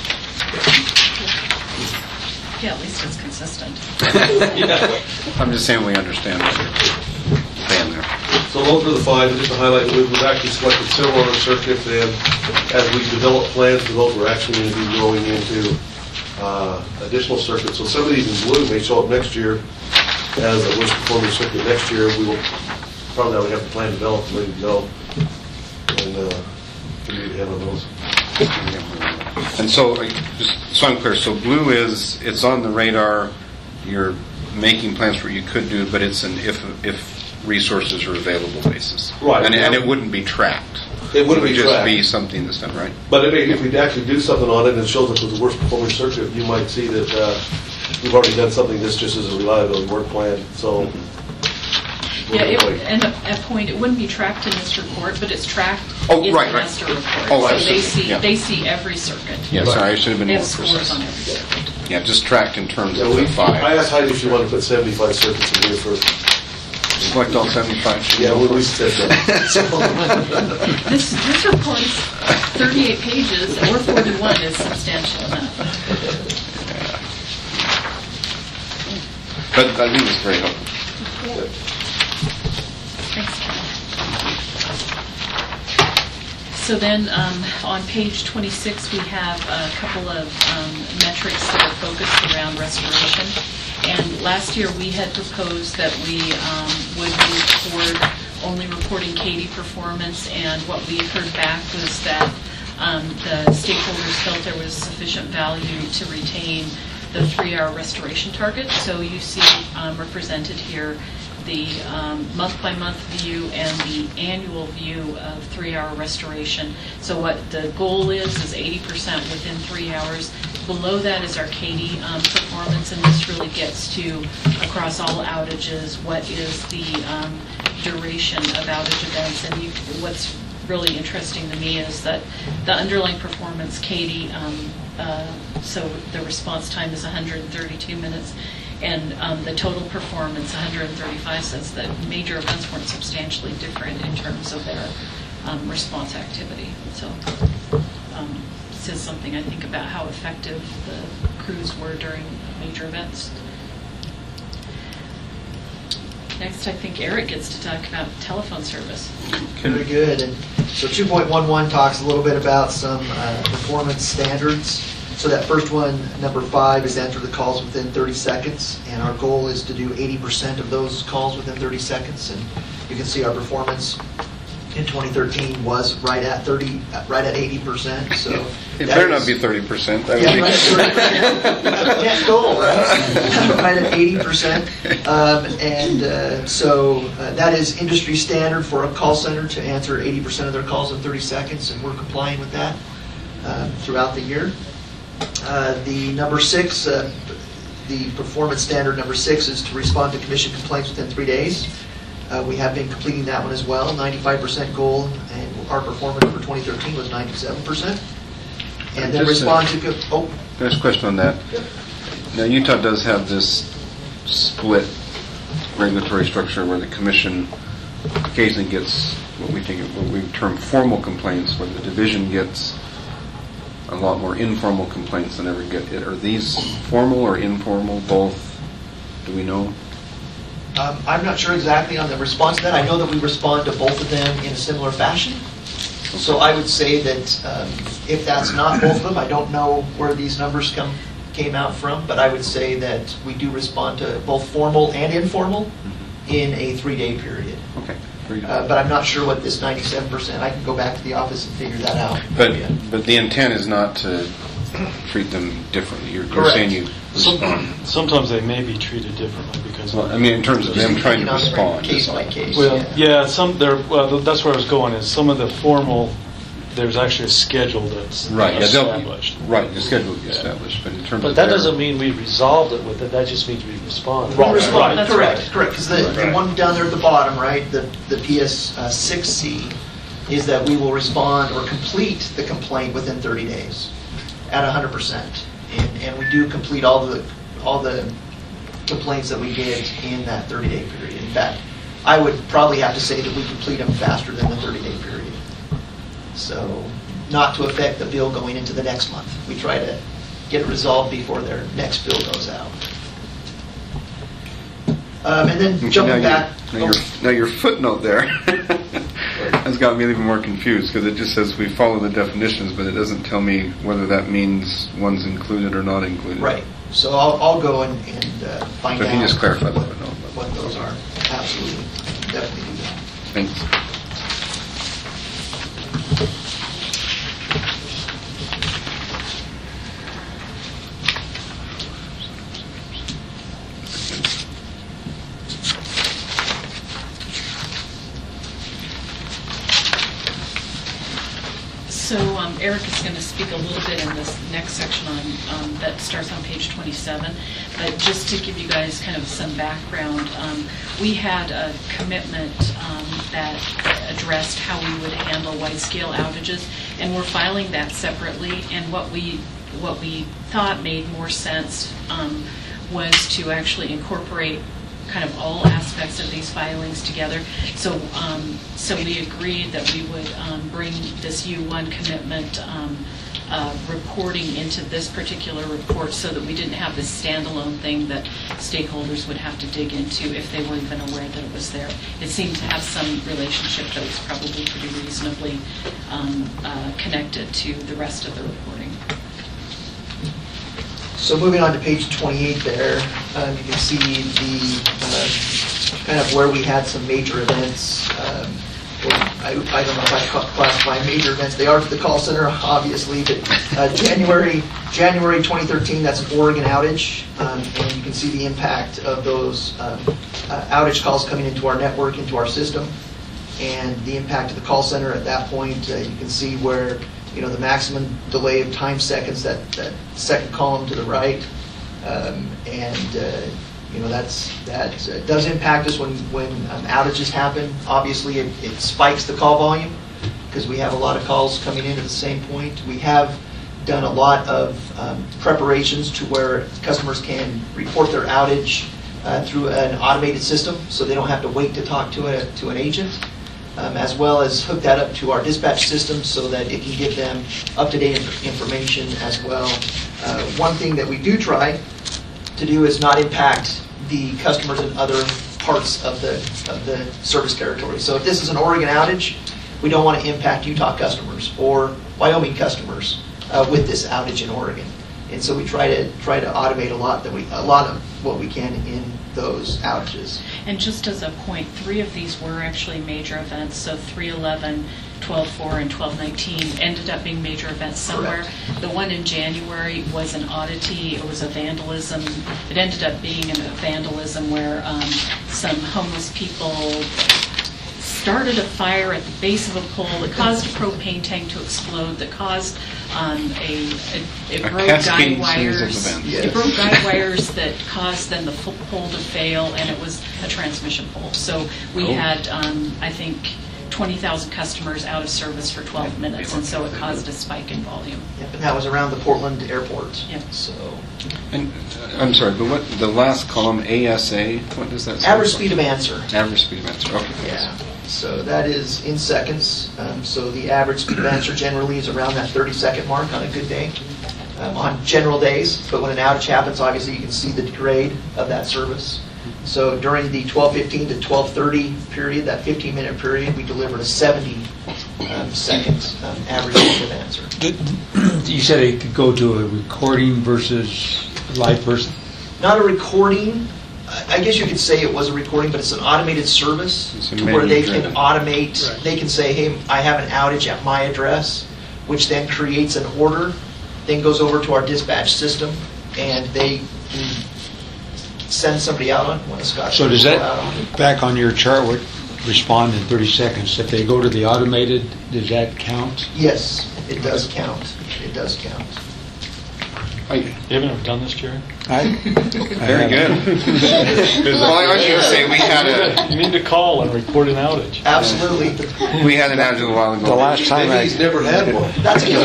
Yeah, at least it's consistent. I'm just saying we understand what you're saying there. so those are the five. And just to highlight, we've actually selected several other circuits, and as we develop plans for those, we're actually going to be going into additional circuits. So some of these in blue may show up next year as a worst performing circuit. Next year, we will probably already have the plan developed and ready to go, and continue to handle those. And so, just so I'm clear, so blue it's on the radar, you're making plans for what you could do, but it's an if resources are available basis. Right. And it wouldn't be tracked. It wouldn't be just tracked. be something that's done, right? But if we actually do something on it and it shows up as the worst performing circuit, you might see that we've already done something that's just as a reliability work plan. So, Yeah, and at point, it wouldn't be tracked in this report, but it's tracked Oh, in right, the right. master report. Oh, so absolutely, they see every circuit. Yeah, sorry, I should have been They more have scores precise. on every circuit. Yeah, just tracked in terms Yeah, of the I five. asked Heidi if she wanted to put 75 circuits in here for. Collect all 75. Yeah, we said that. This report's 38 pages or 41 is substantial enough. But I think it's very helpful. Thanks, Ken. So then, on page 26, we have a couple of metrics that are focused around restoration. And last year, we had proposed that we would move toward only reporting Katy performance, and what we heard back was that the stakeholders felt there was sufficient value to retain the 3-hour restoration target. So you see represented here the month-by-month view and the annual view of 3-hour restoration. So what the goal is 80% within 3 hours. Below that is our Katy performance, and this really gets to, across all outages, what is the duration of outage events. And what's really interesting to me is that the underlying performance, Katy, so the response time is 132 minutes, and the total performance, 135, says that major events weren't substantially different in terms of their response activity. So says something, I think, about how effective the crews were during major events. Next, I think Eric gets to talk about telephone service. Very good. And so 2.11 talks a little bit about some performance standards. So that first one, number 5, is enter the calls within 30 seconds. And our goal is to do 80% of those calls within 30 seconds. And you can see our performance in 2013 was right at 80%. So it better not be 30%. That would be right at 30%. That's goal, right? Right at 80%. So that is industry standard for a call center to answer 80% of their calls in 30 seconds, and we're complying with that throughout the year. The number 6, the performance standard number 6 is to respond to commission complaints within 3 days. We have been completing that one as well, 95% goal, and our performance for 2013 was 97%. And then respond to... There's a question on that. Now, Utah does have this split regulatory structure where the commission occasionally gets what we term formal complaints, where the division gets a lot more informal complaints than ever get it. Are these formal or informal, both? Do we know? I'm not sure exactly on the response to that. I know that we respond to both of them in a similar fashion. So I would say that if that's not both of them, I don't know where these numbers came out from, but I would say that we do respond to both formal and informal in a 3-day period. Okay. But I'm not sure what this 97%. I can go back to the office and figure that out. But the intent is not to treat them differently. You're saying you respond. Sometimes they may be treated differently because. Well, I mean, in terms of them trying to respond. Case by case. Well, that's where I was going. Is some of the formal. There's actually a schedule that's established. Right, the schedule is established. But in terms But that doesn't mean we resolved it with it. That just means we responded. We responded, correct. Because the one down there at the bottom, right, the PS 6C, is that we will respond or complete the complaint within 30 days at 100%. And we do complete all the complaints that we get in that 30-day period. In fact, I would probably have to say that we complete them faster than the 30-day period. So, not to affect the bill going into the next month. We try to get it resolved before their next bill goes out. And then jumping back... Now your footnote there has got me even more confused, because it just says we follow the definitions, but it doesn't tell me whether that means one's included or not included. Right. So I'll go and find out. So can you just clarify that? What those are. Absolutely. Definitely do that. Thanks. So Eric is going to speak a little bit in this next section on that starts on page 27. But just to give you guys kind of some background, we had a commitment that addressed how we would handle wide-scale outages, and we're filing that separately. And what we thought made more sense was to actually incorporate kind of all aspects of these filings together. So we agreed that we would bring this U1 commitment reporting into this particular report so that we didn't have this standalone thing that stakeholders would have to dig into if they weren't even aware that it was there. It seemed to have some relationship that was probably pretty reasonably connected to the rest of the reporting. So moving on to page 28 there, you can see the kind of where we had some major events. I don't know if I classify major events. They are for the call center, obviously, but January 2013, that's an Oregon outage, and you can see the impact of those outage calls coming into our network, into our system, and the impact of the call center at that point. You can see where the maximum delay of time seconds, that second column to the right, that does impact us when outages happen. Obviously, it spikes the call volume because we have a lot of calls coming in at the same point. We have done a lot of preparations to where customers can report their outage through an automated system, so they don't have to wait to talk to an agent. As well as hook that up to our dispatch system so that it can give them up-to-date information as well. One thing that we do try to do is not impact the customers in other parts of the service territory. So if this is an Oregon outage, we don't want to impact Utah customers or Wyoming customers with this outage in Oregon. And so we try to automate a lot of what we can in those outages. And just as a point, 3 of these were actually major events. So 3/11, 12/4, and 12/19 ended up being major events somewhere. Correct. The one in January was an oddity. It was a vandalism. It ended up being a vandalism where some homeless people started a fire at the base of a pole that caused a propane tank to explode, that caused it broke guide wires. It broke guide wires that caused then the pole to fail, and it was a transmission pole. So we had, I think, 20,000 customers out of service for 12 minutes, and so it caused a spike in volume. Yep, and that was around the Portland airport. Yep. So. And I'm sorry, but what the last column, ASA, what does that stand for? Average speed of answer. Average speed of answer. Okay. Yeah. So that is in seconds. So the average speed of answer generally is around that 30-second mark on a good day, on general days. But when an outage happens, obviously you can see the degrade of that service. So during the 12:15 to 12:30 period, that 15-minute period, we delivered a 70-second average speed of answer. You said it could go to a recording versus live person? Not a recording. I guess you could say it was a recording, but it's an automated service where they can automate. Right. They can say, hey, I have an outage at my address, which then creates an order, then goes over to our dispatch system, and they send somebody out on when a Scotch. So does that, back on your chart, would respond in 30 seconds? If they go to the automated, does that count? Yes, it does count. It does count. You haven't ever done this, Jerry? Very good. Well, I was going to say we had You need to call and report an outage. Absolutely. We had an outage a while ago. The last time He's never had one. That's good. the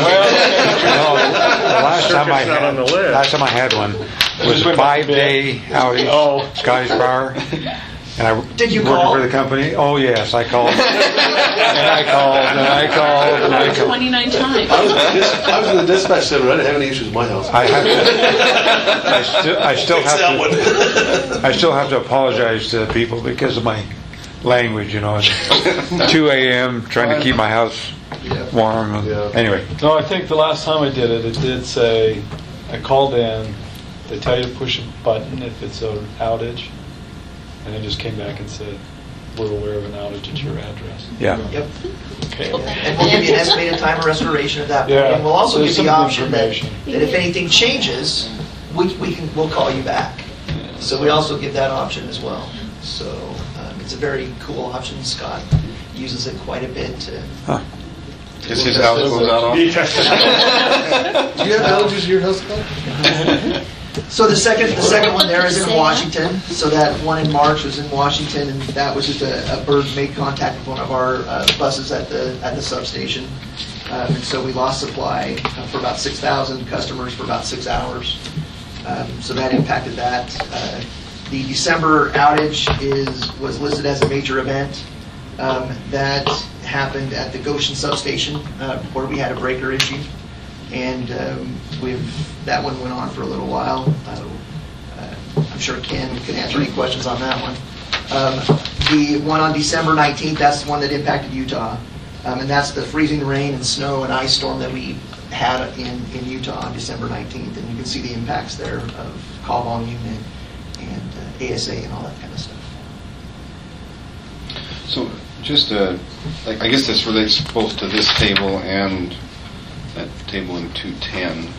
last time I had one was a 5-day outage. Scottish Power. And I Did you working call? for the company. Oh yes, I called. and I called. 29 times. I was in the dispatch center. I didn't have any issues with my house. I still have to apologize to the people because of my language. You know, it's 2 a.m. trying to keep my house warm. Anyway. No, I think the last time I did it, it did say, I called in, they tell you to push a button if it's an outage, and it just came back and said, we're aware of an outage at your address. Yeah. Yep. Okay. And we'll give you an estimated time of restoration at that point. Yeah. And we'll also So give you some the option that information. if anything changes, we'll call you back. So we also give that option as well. So it's a very cool option. Scott uses it quite a bit. Is his house goes out on? Do you have outages in your house, Scott? So the second one there is in Washington. So that one in March was in Washington, and that was just a bird made contact with one of our buses at the substation. And so we lost supply for about 6,000 customers for about 6 hours. So that impacted that. The December outage was listed as a major event. That happened at the Goshen substation where we had a breaker issue. And that one went on for a little while. I'm sure Ken can answer any questions on that one. The one on December 19th, that's the one that impacted Utah. And that's the freezing rain and snow and ice storm that we had in Utah on December 19th. And you can see the impacts there of call volume and ASA and all that kind of stuff. So just, I guess this relates both to this table and that table in 210.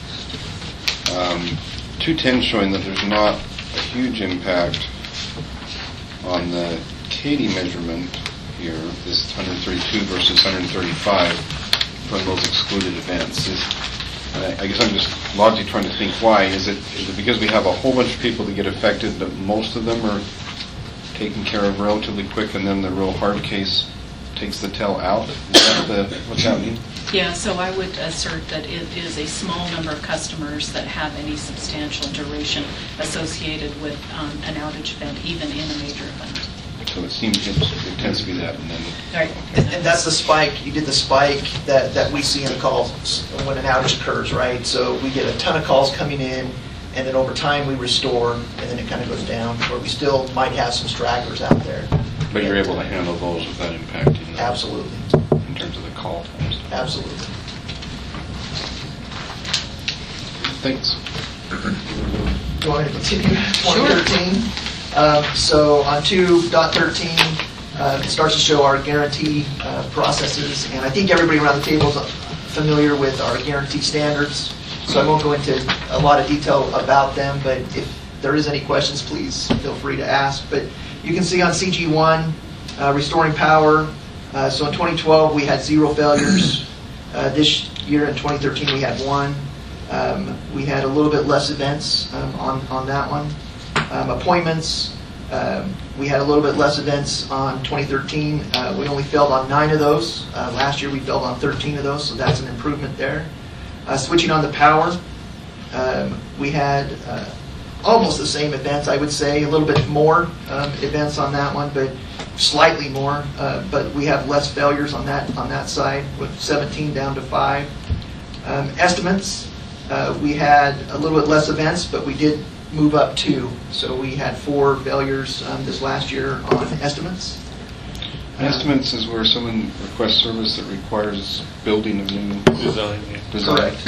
210 showing that there's not a huge impact on the Katy measurement here, this 132 versus 135 from those excluded events. I guess I'm just logically trying to think why. Is it because we have a whole bunch of people that get affected, but most of them are taken care of relatively quick, and then the real hard case takes the tail out? Is that what's happening? Yeah, so I would assert that it is a small number of customers that have any substantial duration associated with an outage event, even in a major event. So it tends to be that. And then Right. And that's the spike. You did the spike that we see in the calls when an outage occurs, right? So we get a ton of calls coming in, and then over time we restore, and then it kind of goes down, where we still might have some stragglers out there. But you're able to handle those without impacting them Absolutely. in terms of the call times. Absolutely. Thanks. Do you want me to continue? 2013. So on 2.13, it starts to show our guarantee processes, and I think everybody around the table is familiar with our guarantee standards, so I won't go into a lot of detail about them, but if there is any questions, please feel free to ask. But you can see on CG1, restoring power, so in 2012 we had 0 failures. This year in 2013 we had 1. We had a little bit less events on that one. Appointments, we had a little bit less events on 2013. We only failed on 9 of those. Last year we failed on 13 of those, so that's an improvement there. Switching on the power, we had almost the same events, I would say, a little bit more events on that one, but slightly more. But we have less failures on that side, with 17 down to 5. Estimates, we had a little bit less events, but we did move up 2. So we had 4 failures this last year on estimates. Estimates is where someone requests service that requires building of new Design. Correct.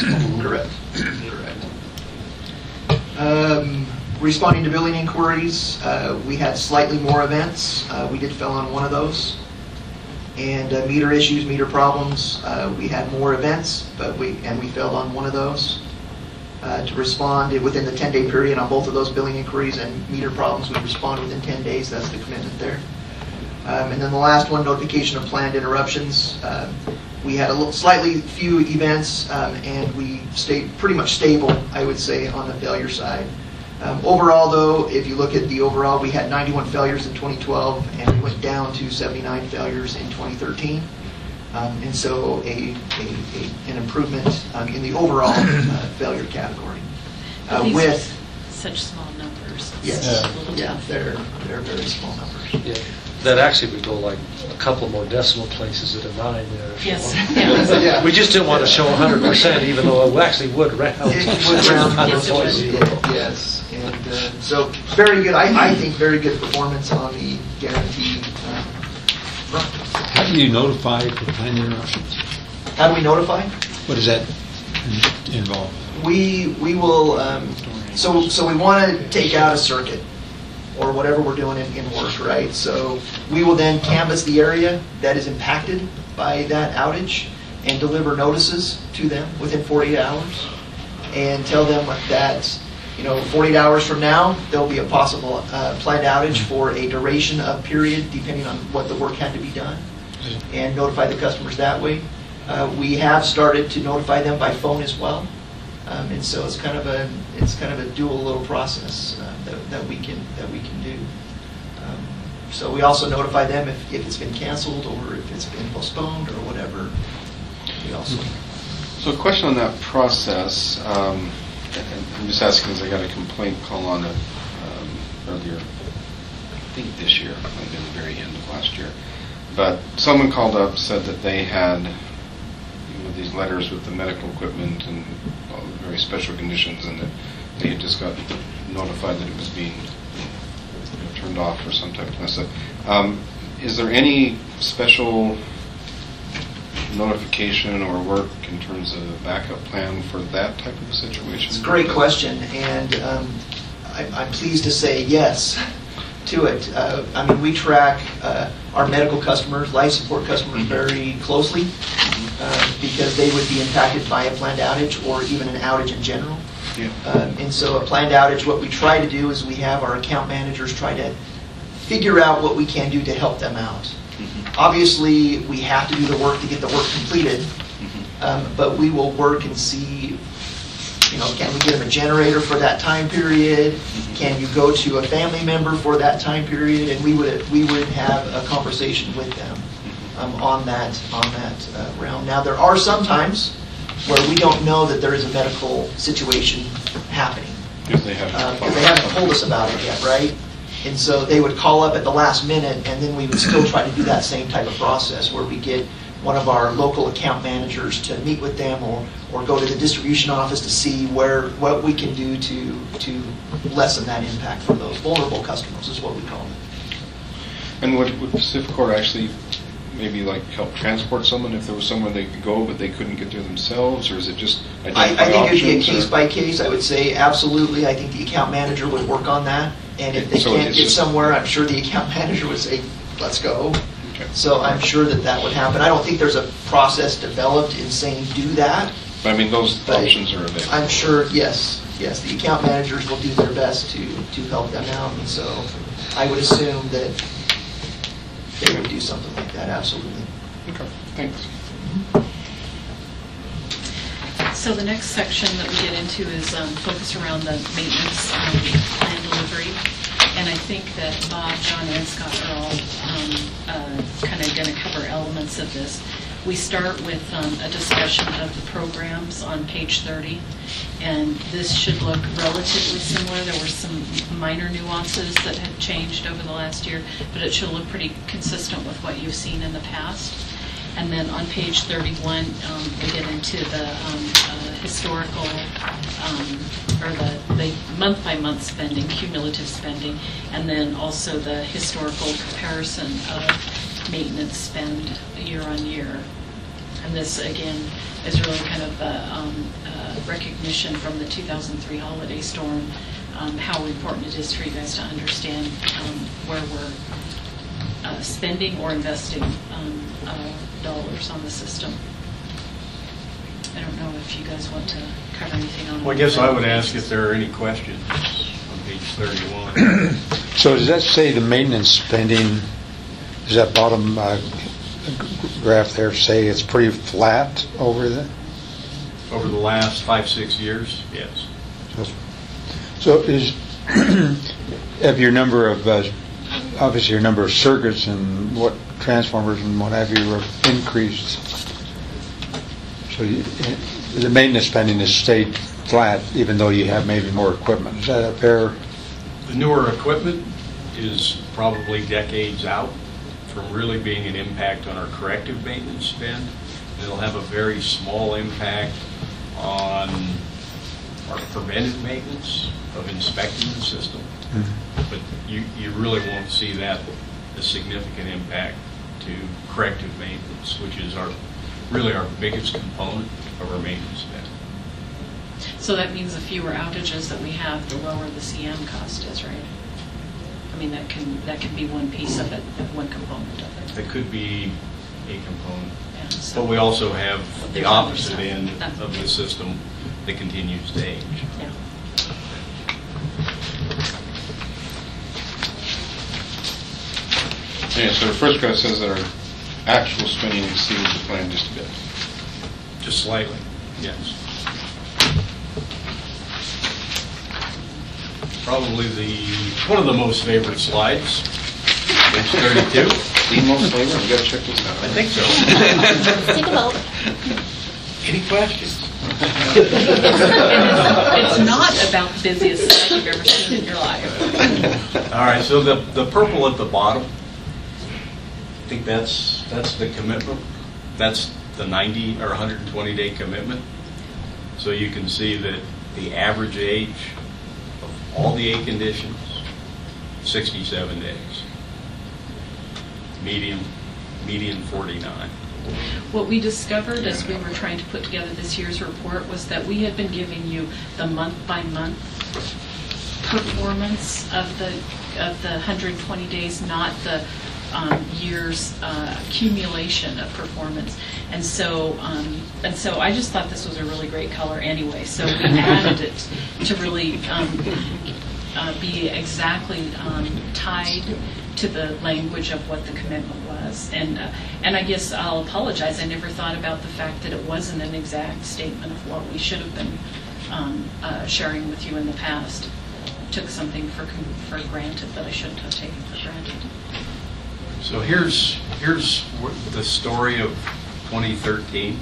Responding to billing inquiries, we had slightly more events. We did fail on 1 of those. And meter issues, meter problems, we had more events, but we failed on 1 of those. To respond within the 10-day period on both of those billing inquiries and meter problems, we respond within 10 days. That's the commitment there. And then the last one, notification of planned interruptions. We had slightly few events, and we stayed pretty much stable, I would say, on the failure side. Overall, though, if you look at the overall, we had 91 failures in 2012, and we went down to 79 failures in 2013. And so an improvement in the overall failure category. These With are such small numbers. yes, It's a little tough. they're very small numbers. Yeah. That actually would go like a couple more decimal places at a 9 there. if you Yes. want. Yeah. We just didn't want to show 100%, even though it actually would round. It would round Yes, it would. Yes, and so very good. I think very good performance on the guarantee front. How do you notify for planned interruptions? How do we notify? What does that involve? We will. So we want to take out a circuit or whatever we're doing in work, right? So we will then canvass the area that is impacted by that outage and deliver notices to them within 48 hours and tell them that 48 hours from now there'll be a possible planned outage for a duration of period depending on what the work had to be done, and notify the customers that way. We have started to notify them by phone as well. And so it's kind of a dual little process that we can do. So we also notify them if it's been canceled or if it's been postponed or whatever. We also. So a question on that process. I'm just asking because I got a complaint call on it earlier, I think this year, maybe the very end of last year. But someone called up, said that they had these letters with the medical equipment and very special conditions, and that they had just got notified that it was being turned off or some type of mess up. Is there any special notification or work in terms of a backup plan for that type of a situation? It's a great question, and I'm pleased to say yes to it. We track our medical customers, life support customers very closely because they would be impacted by a planned outage or even an outage in general. Yeah. And so a planned outage, what we try to do is we have our account managers try to figure out what we can do to help them out. Mm-hmm. Obviously, we have to do the work to get the work completed, but we will work and see, can we get them a generator for that time period? Mm-hmm. Can you go to a family member for that time period? And we would have a conversation with them on that realm. Now, there are some times where we don't know that there is a medical situation happening. Because they haven't told us about it yet, right? And so they would call up at the last minute, and then we would still try to do that same type of process where we get one of our local account managers to meet with them or go to the distribution office to see what we can do to lessen that impact for those vulnerable customers, is what we call them. And would Pacificor actually maybe like help transport someone if there was somewhere they could go but they couldn't get there themselves, or is it just identify I think it would be a options, case or- by case. I would say absolutely. I think the account manager would work on that, and if they So can't it's get just- somewhere, I'm sure the account manager would say, "Let's go." Okay. So I'm sure that would happen. I don't think there's a process developed in saying do that. But I mean, those But options are available. I'm sure, yes, the account managers will do their best to help them out, and so I would assume that they would do something like that, absolutely. Okay, thanks. So the next section that we get into is focus around the maintenance plan delivery. And I think that Bob, John, and Scott are all kind of going to cover elements of this. We start with a discussion of the programs on page 30. And this should look relatively similar. There were some minor nuances that had changed over the last year, but it should look pretty consistent with what you've seen in the past. And then on page 31, we get into the historical, or the month-by-month spending, cumulative spending, and then also the historical comparison of maintenance spend year on year. And this, again, is really kind of recognition from the 2003 holiday storm, how important it is for you guys to understand where we're spending or investing dollars on the system. I don't know if you guys want to cover anything on. Well, I guess I would ask if there are any questions on page 31. So does that say the maintenance spending, does that bottom graph there say it's pretty flat over the? Over the last 5-6 years, yes. So is, of your number of, obviously your number of circuits and what transformers and what have you have increased. So the maintenance spending has stayed flat even though you have maybe more equipment. Is that a fair? The newer equipment is probably decades out from really being an impact on our corrective maintenance spend. It'll have a very small impact on our preventive maintenance of inspecting the system. Mm-hmm. But you really won't see that a significant impact to corrective maintenance, which is really our biggest component of our maintenance spend. So that means the fewer outages that we have, the lower the CM cost is, right? I mean, that can be one piece of it, one component of it. That could be a component. Yeah, so but we also have the opposite other end stuff. of the system that continues to age. Yeah. Yeah, so the first graph says that our actual spending exceeded the plan just a bit. Just slightly, yes. Probably one of the most favorite slides, page 32. The most favorite? We got to check this out. I think so. Think about Any questions? It's not about the busiest site you've ever seen in your life. All right, so the purple at the bottom, I think that's the commitment. That's the 90 or 120-day commitment. So you can see that the average age of all the 8 conditions, 67 days. Median 49. What we discovered as we were trying to put together this year's report was that we had been giving you the month-by-month performance of the 120 days, not the year's accumulation of performance. And so I just thought this was a really great color anyway. So we added it to really be exactly tied to the language of what the commitment was. And I guess I'll apologize. I never thought about the fact that it wasn't an exact statement of what we should have been sharing with you in the past. Took something for granted that I shouldn't have taken for granted. So here's the story of 2013.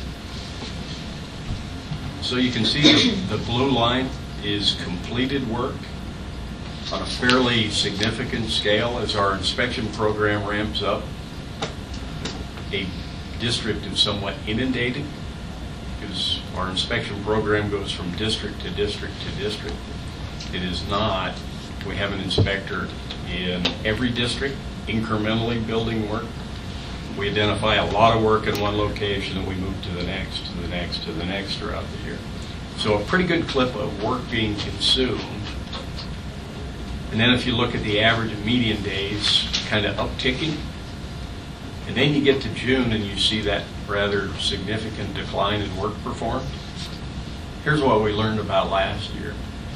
So you can see the blue line is completed work on a fairly significant scale as our inspection program ramps up. A district is somewhat inundated because our inspection program goes from district to district to district. It is not, we have an inspector in every district, incrementally building work. We identify a lot of work in one location and we move to the next, to the next, to the next throughout the year. So a pretty good clip of work being consumed. And then if you look at the average and median days, kind of upticking. And then you get to June and you see that rather significant decline in work performed. Here's what we learned about last year.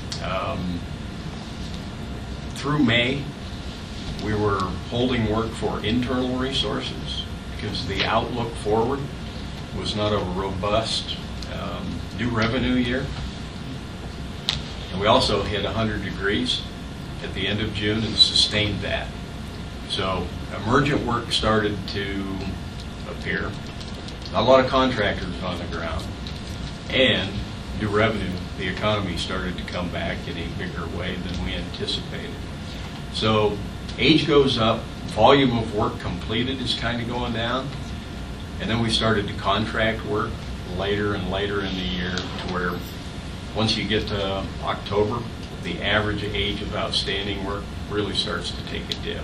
Through May, we were holding work for internal resources because the outlook forward was not a robust new revenue year. And we also hit 100 degrees at the end of June and sustained that. So emergent work started to appear. Not a lot of contractors on the ground. And new revenue, the economy started to come back in a bigger way than we anticipated. So age goes up, volume of work completed is kind of going down, and then we started to contract work later and later in the year to where once you get to October, the average age of outstanding work really starts to take a dip.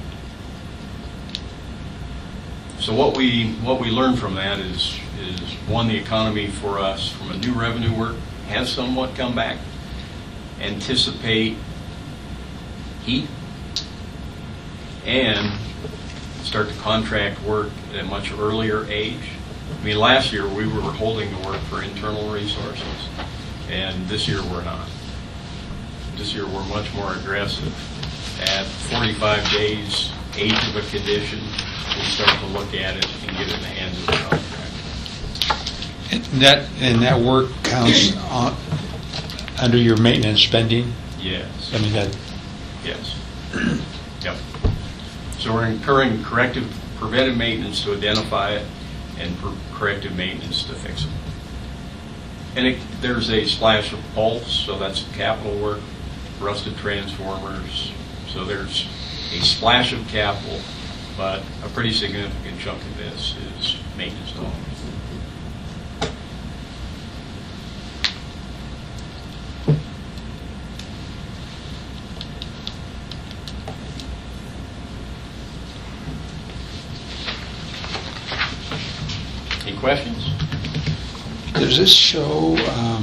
So what we learned from that is one, the economy for us from a new revenue work has somewhat come back. Anticipate heat and start to contract work at a much earlier age. I mean, last year we were holding the work for internal resources, and this year we're not. This year we're much more aggressive. At 45 days, age of a condition, we start to look at it and get it in the hands of the contractor. And that work counts under your maintenance spending? Yes. I mean that. Yes. Yep. So we're incurring preventive maintenance to identify it and corrective maintenance to fix it. And there's a splash of pulse, so that's capital work, rusted transformers. So there's a splash of capital, but a pretty significant chunk of this is maintenance only. Any questions? Does this show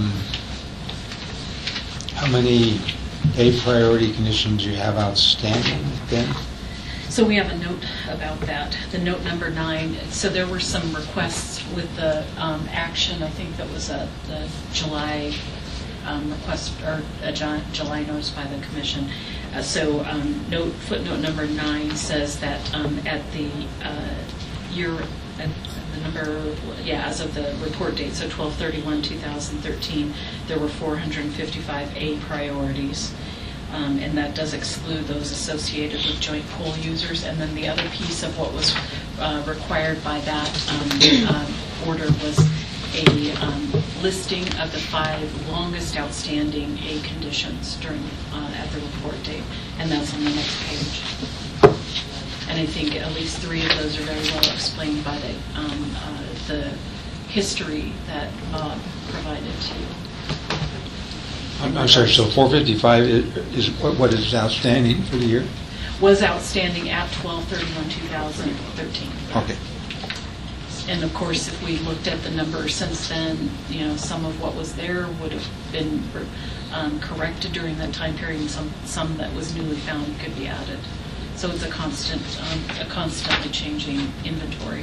how many A priority conditions you have outstanding then? So we have a note about that, the note number 9. So there were some requests with the action, I think that was the July request, or a July notice by the commission. Footnote number 9 says that at the year, the number, as of the report date, so 12/31/2013, there were 455 A priorities. And that does exclude those associated with joint pool users. And then the other piece of what was required by that order was a listing of the 5 longest outstanding A conditions at the report date, and that's on the next page. And I think at least 3 of those are very well explained by the history that Bob provided to you. I'm sorry, so 455 is what is outstanding for the year? Was outstanding at 12/31/2013. Okay. And of course, if we looked at the number since then, some of what was there would have been corrected during that time period, and some that was newly found could be added. So it's a constantly changing inventory.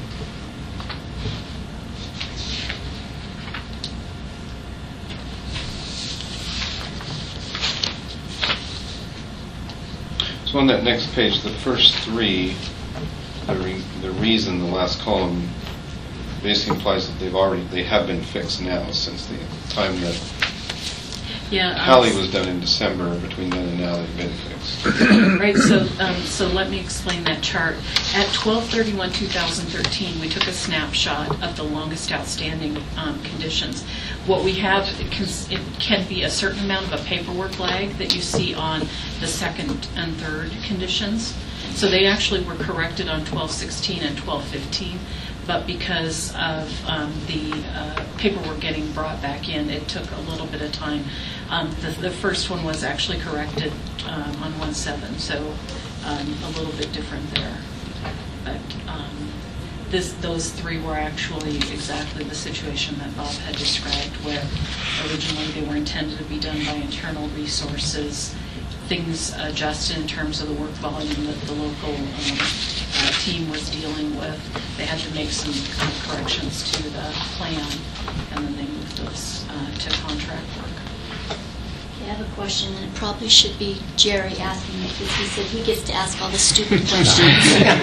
So on that next page, the first 3, the reason, the last column, basically implies that they have been fixed now since the time that Hallie was done in December. Between then and now, they've been fixed. Right. So let me explain that chart. At 12/31/2013, we took a snapshot of the longest outstanding conditions. What we have it can be a certain amount of a paperwork lag that you see on the second and third conditions. So they actually were corrected on 12/16 and 12/15. but because of the paperwork getting brought back in, it took a little bit of time. The first one was actually corrected on 1/7, so a little bit different there. But those three were actually exactly the situation that Bob had described, where originally they were intended to be done by internal resources. Things adjusted in terms of the work volume that the local team was dealing with. They had to make some kind of corrections to the plan, and then they moved those to contract work. I have a question, and it probably should be Jerry asking it, because he said he gets to ask all the stupid questions.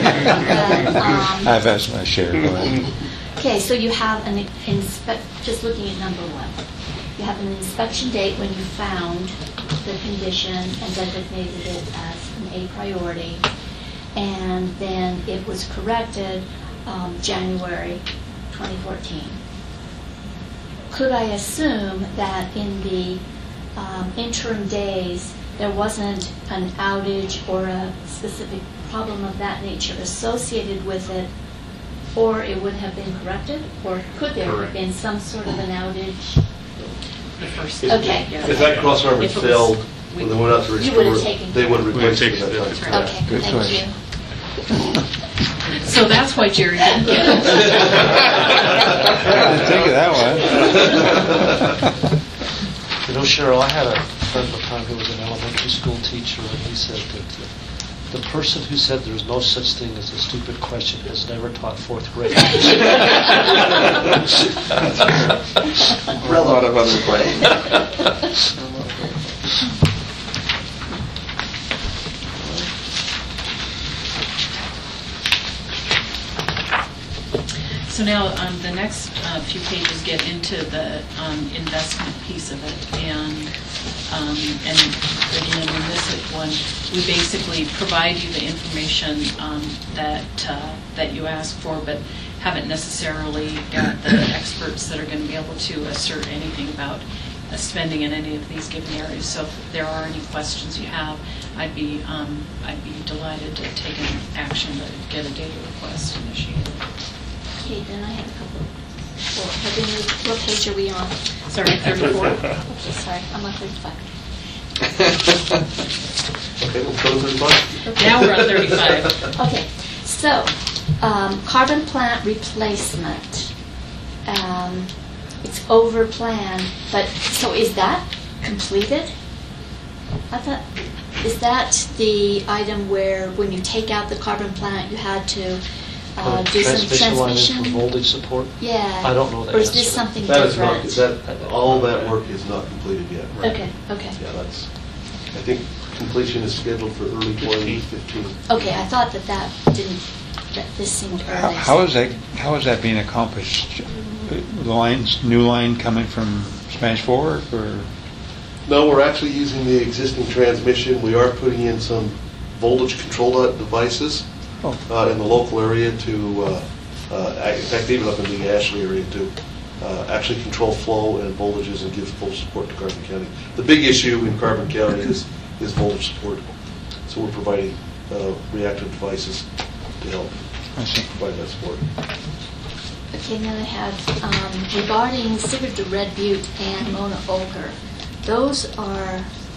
I've asked my share. Go ahead. Okay, so you have just looking at number 1, you have an inspection date when you found the condition and designated it as an A priority, and then it was corrected January 2014. Could I assume that in the interim days there wasn't an outage or a specific problem of that nature associated with it, or it would have been corrected, or could there have been some sort of an outage? The first. Okay. If that cross-arm had failed, when they went out to You would restore have it, they would have replaced it at that time. Okay, Good thank question. you. So that's why Jerry didn't get it. I didn't think of that one. You know, Cheryl, I had a friend one time who was an elementary school teacher, and he said that the person who said there's no such thing as a stupid question has never taught 4th grade. A lot of other questions. So now the next few pages get into the investment piece of it, and again in this one we basically provide you the information that you ask for, but haven't necessarily got the experts that are going to be able to assert anything about spending in any of these given areas. So if there are any questions you have, I'd be delighted to take an action to get a data request initiated. Okay, then I have a couple. What page are we on? Sorry, 34. Okay, sorry, I'm on 35. Okay, we'll go to 35. Now we're on 35. Okay, so carbon plant replacement. It's over plan, but so is that completed? I thought, is that the item where when you take out the carbon plant, you had to do some Transmission line transmission? in for voltage support? Yeah. I don't know that Or is this answer. something That is not, different? all that work is not completed yet. Okay, okay. Yeah, that's, I think completion is scheduled for early 2015. Okay, I thought that this seemed early. How is that being accomplished? New line coming from Spanish Fork, or? No, we're actually using the existing transmission. We are putting in some voltage control devices in the local area to, in fact, even up in the Ashley area to actually control flow and voltages and give full support to Carbon County. The big issue in Carbon County is voltage support. So we're providing reactive devices to help provide that support. Okay, then I have regarding Sigurd to Red Butte and Mona Olker. Those are.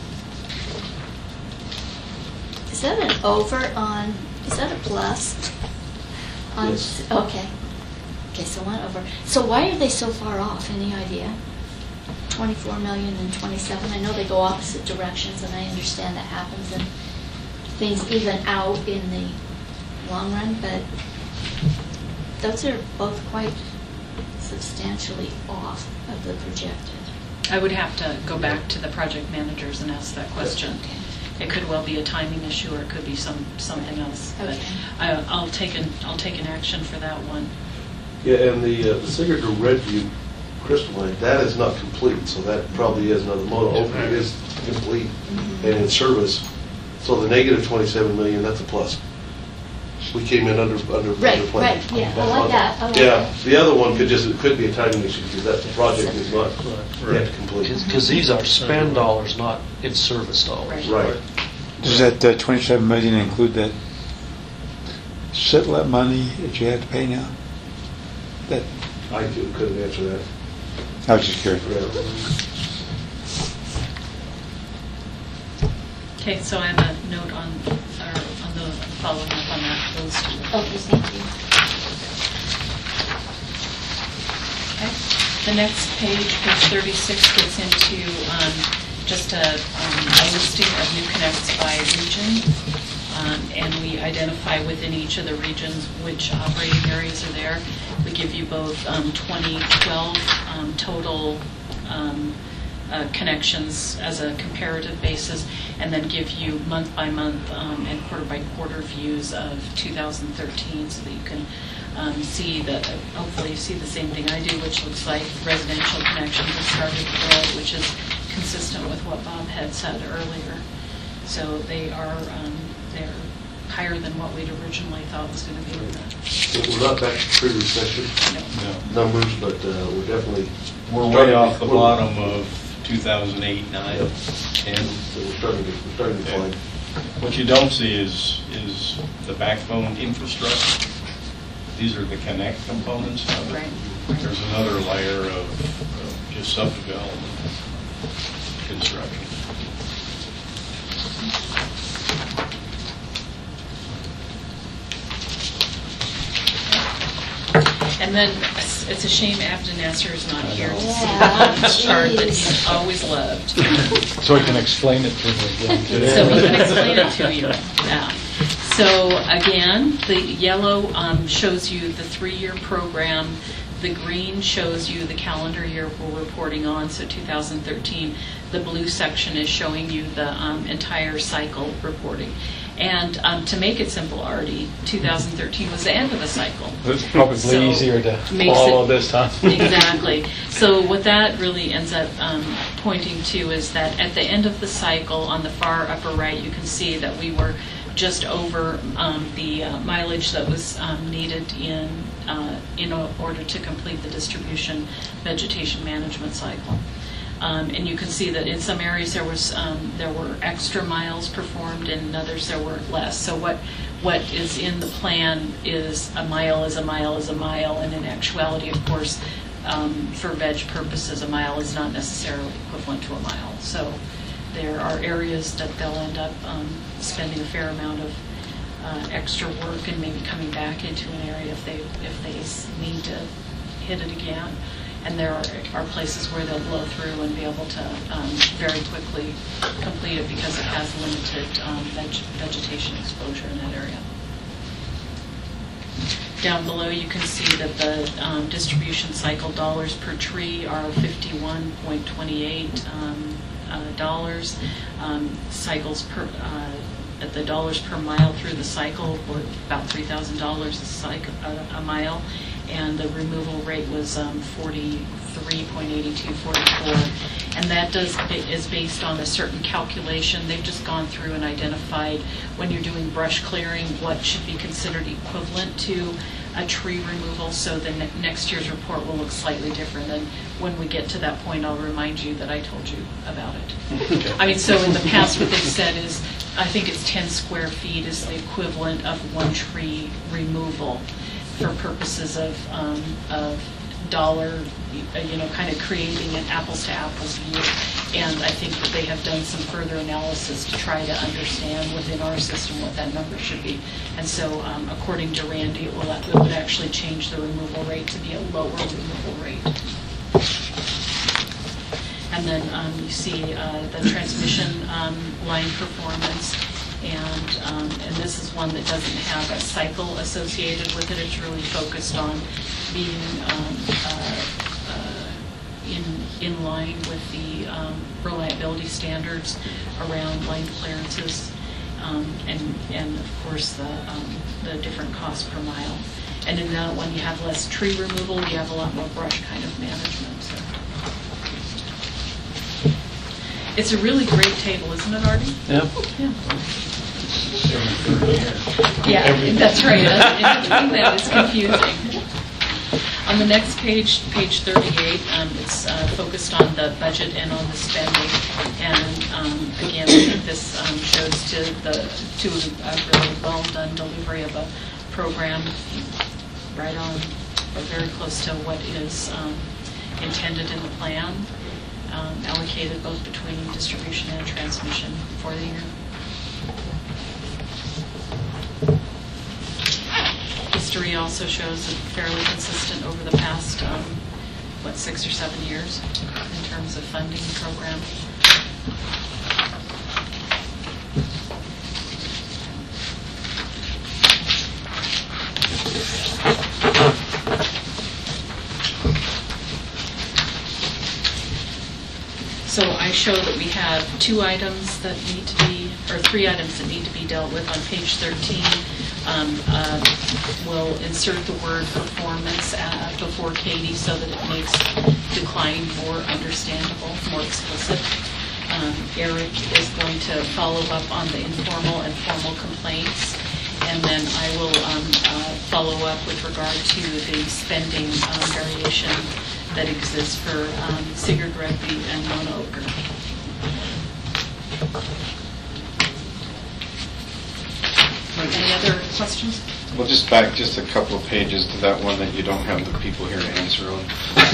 Is that an over on? Is that a plus? Yes. Okay. Okay, so one over. So why are they so far off? Any idea? 24 million and 27. I know they go opposite directions, and I understand that happens, and things even out in the long run, but those are both quite substantially off of the projected. I would have to go back to the project managers and ask that question. It could well be a timing issue, or it could be something else. But Okay. I'll take an action for that one. Yeah, and the Sigurd to Red Butte crystal line, that is not complete, so that probably is another Mona Olker is complete and in service. So the negative 27 million, that's a plus. We came in under plan. Right, yeah, I like that. I like Yeah, that. the other one could be a timing issue because that project is not yet complete. Because these are spend dollars, not in service dollars. Right. Does that 27 million include that SITLEP money that you have to pay now? That, I too couldn't answer that. I was just curious. Okay, so I have a note on the following up on that, those two. Okay, thank you. Okay. The next page 36, gets into just a listing of new connects by region. And we identify within each of the regions which operating areas are there. We give you both 2012 total connections as a comparative basis, and then give you month by month and quarter by quarter views of 2013, so that you can see that, hopefully you see the same thing I do, which looks like residential connections have started to grow, which is consistent with what Bob had said earlier. So they are they're higher than what we'd originally thought was going to be. We're not back to pre-recession numbers, but we're definitely... We're way off the bottom of 2008, 9, 10. So we're starting to decline. What you don't see is the backbone infrastructure. These are the connect components of it. Right. There's another layer of just subdevelopment construction. And then it's a shame Abden Nasser is not here to see the chart that he always loved. So I can explain it to me again today. So he can explain it to you. Yeah. So again, the yellow shows you the 3-year program. The green shows you the calendar year we're reporting on, so 2013. The blue section is showing you the entire cycle reporting. And to make it simple, Artie, 2013 was the end of the cycle. It's probably So easier to makes follow it- this time. Exactly. So what that really ends up pointing to is that at the end of the cycle, on the far upper right, you can see that we were just over the mileage that was needed in order to complete the distribution vegetation management cycle. And you can see that in some areas there were extra miles performed, and in others there were less. So what is in the plan is a mile is a mile is a mile, and in actuality, of course, for veg purposes, a mile is not necessarily equivalent to a mile. So there are areas that they'll end up spending a fair amount of extra work and maybe coming back into an area if they need to hit it again. And there are places where they'll blow through and be able to very quickly complete it because it has limited vegetation exposure in that area. Down below, you can see that the distribution cycle dollars per tree are $51.28. Cycles per the dollars per mile through the cycle were about $3,000 a mile, and the removal rate was 43.8244, and that is based on a certain calculation. They've just gone through and identified when you're doing brush clearing what should be considered equivalent to a tree removal, so the next year's report will look slightly different. And when we get to that point, I'll remind you that I told you about it. Okay. I mean, so in the past what they've said is, I think it's 10 square feet is the equivalent of one tree removal for purposes of dollar, kind of creating an apples to apples view. And I think that they have done some further analysis to try to understand within our system what that number should be. And so according to Randy, it would actually change the removal rate to be a lower removal rate. And then you see the transmission line performance, and this is one that doesn't have a cycle associated with it. It's really focused on being in line with the reliability standards around line clearances, and of course the different costs per mile. And in that one, you have less tree removal, you have a lot more brush kind of management. So. It's a really great table, isn't it, Artie? Yeah. Yeah, that's right. Anything that is confusing. On the next page, page 38, it's focused on the budget and on the spending. And again, I think this shows to a really well done delivery of a program. Right on. or very close to what is intended in the plan, allocated both between distribution and transmission for the year. History also shows it fairly consistent over the past, 6 or 7 years in terms of funding the program. So I show that we have 2 items that need to be, or 3 items that need to be dealt with on page 13. We'll insert the word performance before Katie so that it makes decline more understandable, more explicit. Eric is going to follow up on the informal and formal complaints, and then I will follow up with regard to the spending variation that exists for Sigurd Rugby and Mona Oker. Any other questions? Well, just back just a couple of pages to that one that you don't have the people here to answer on.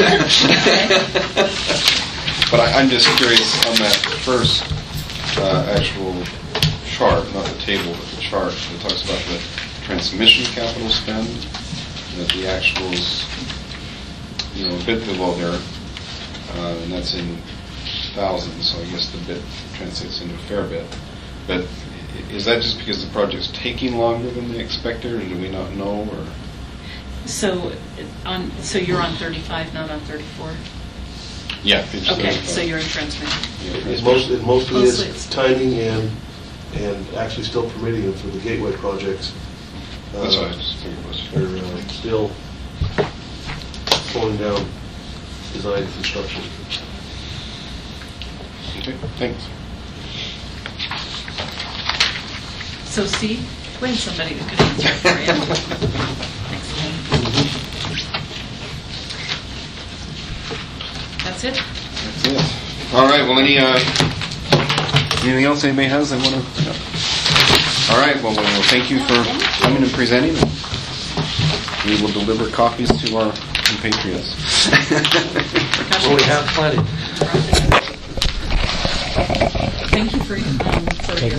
But I'm just curious on that first actual chart, not the table, but the chart that talks about the transmission capital spend, that the actuals, a bit below there, and that's in thousands, so I guess the bit translates into a fair bit. But is that just because the project's taking longer than they expected, or do we not know? Or so you're on 35, not on 34. Yeah. Okay, so you're in transmission. It's mostly it's timing and actually still permitting them for the gateway projects. That's what I just figured was. They're still slowing down design and construction. Okay, thanks. So see, win somebody who could answer it for you. That's it? That's it. All right, well, anything else anybody has they want to? No. All right, well, thank you for coming and presenting. We will deliver copies to our compatriots. Well, we have plenty. Thank you for your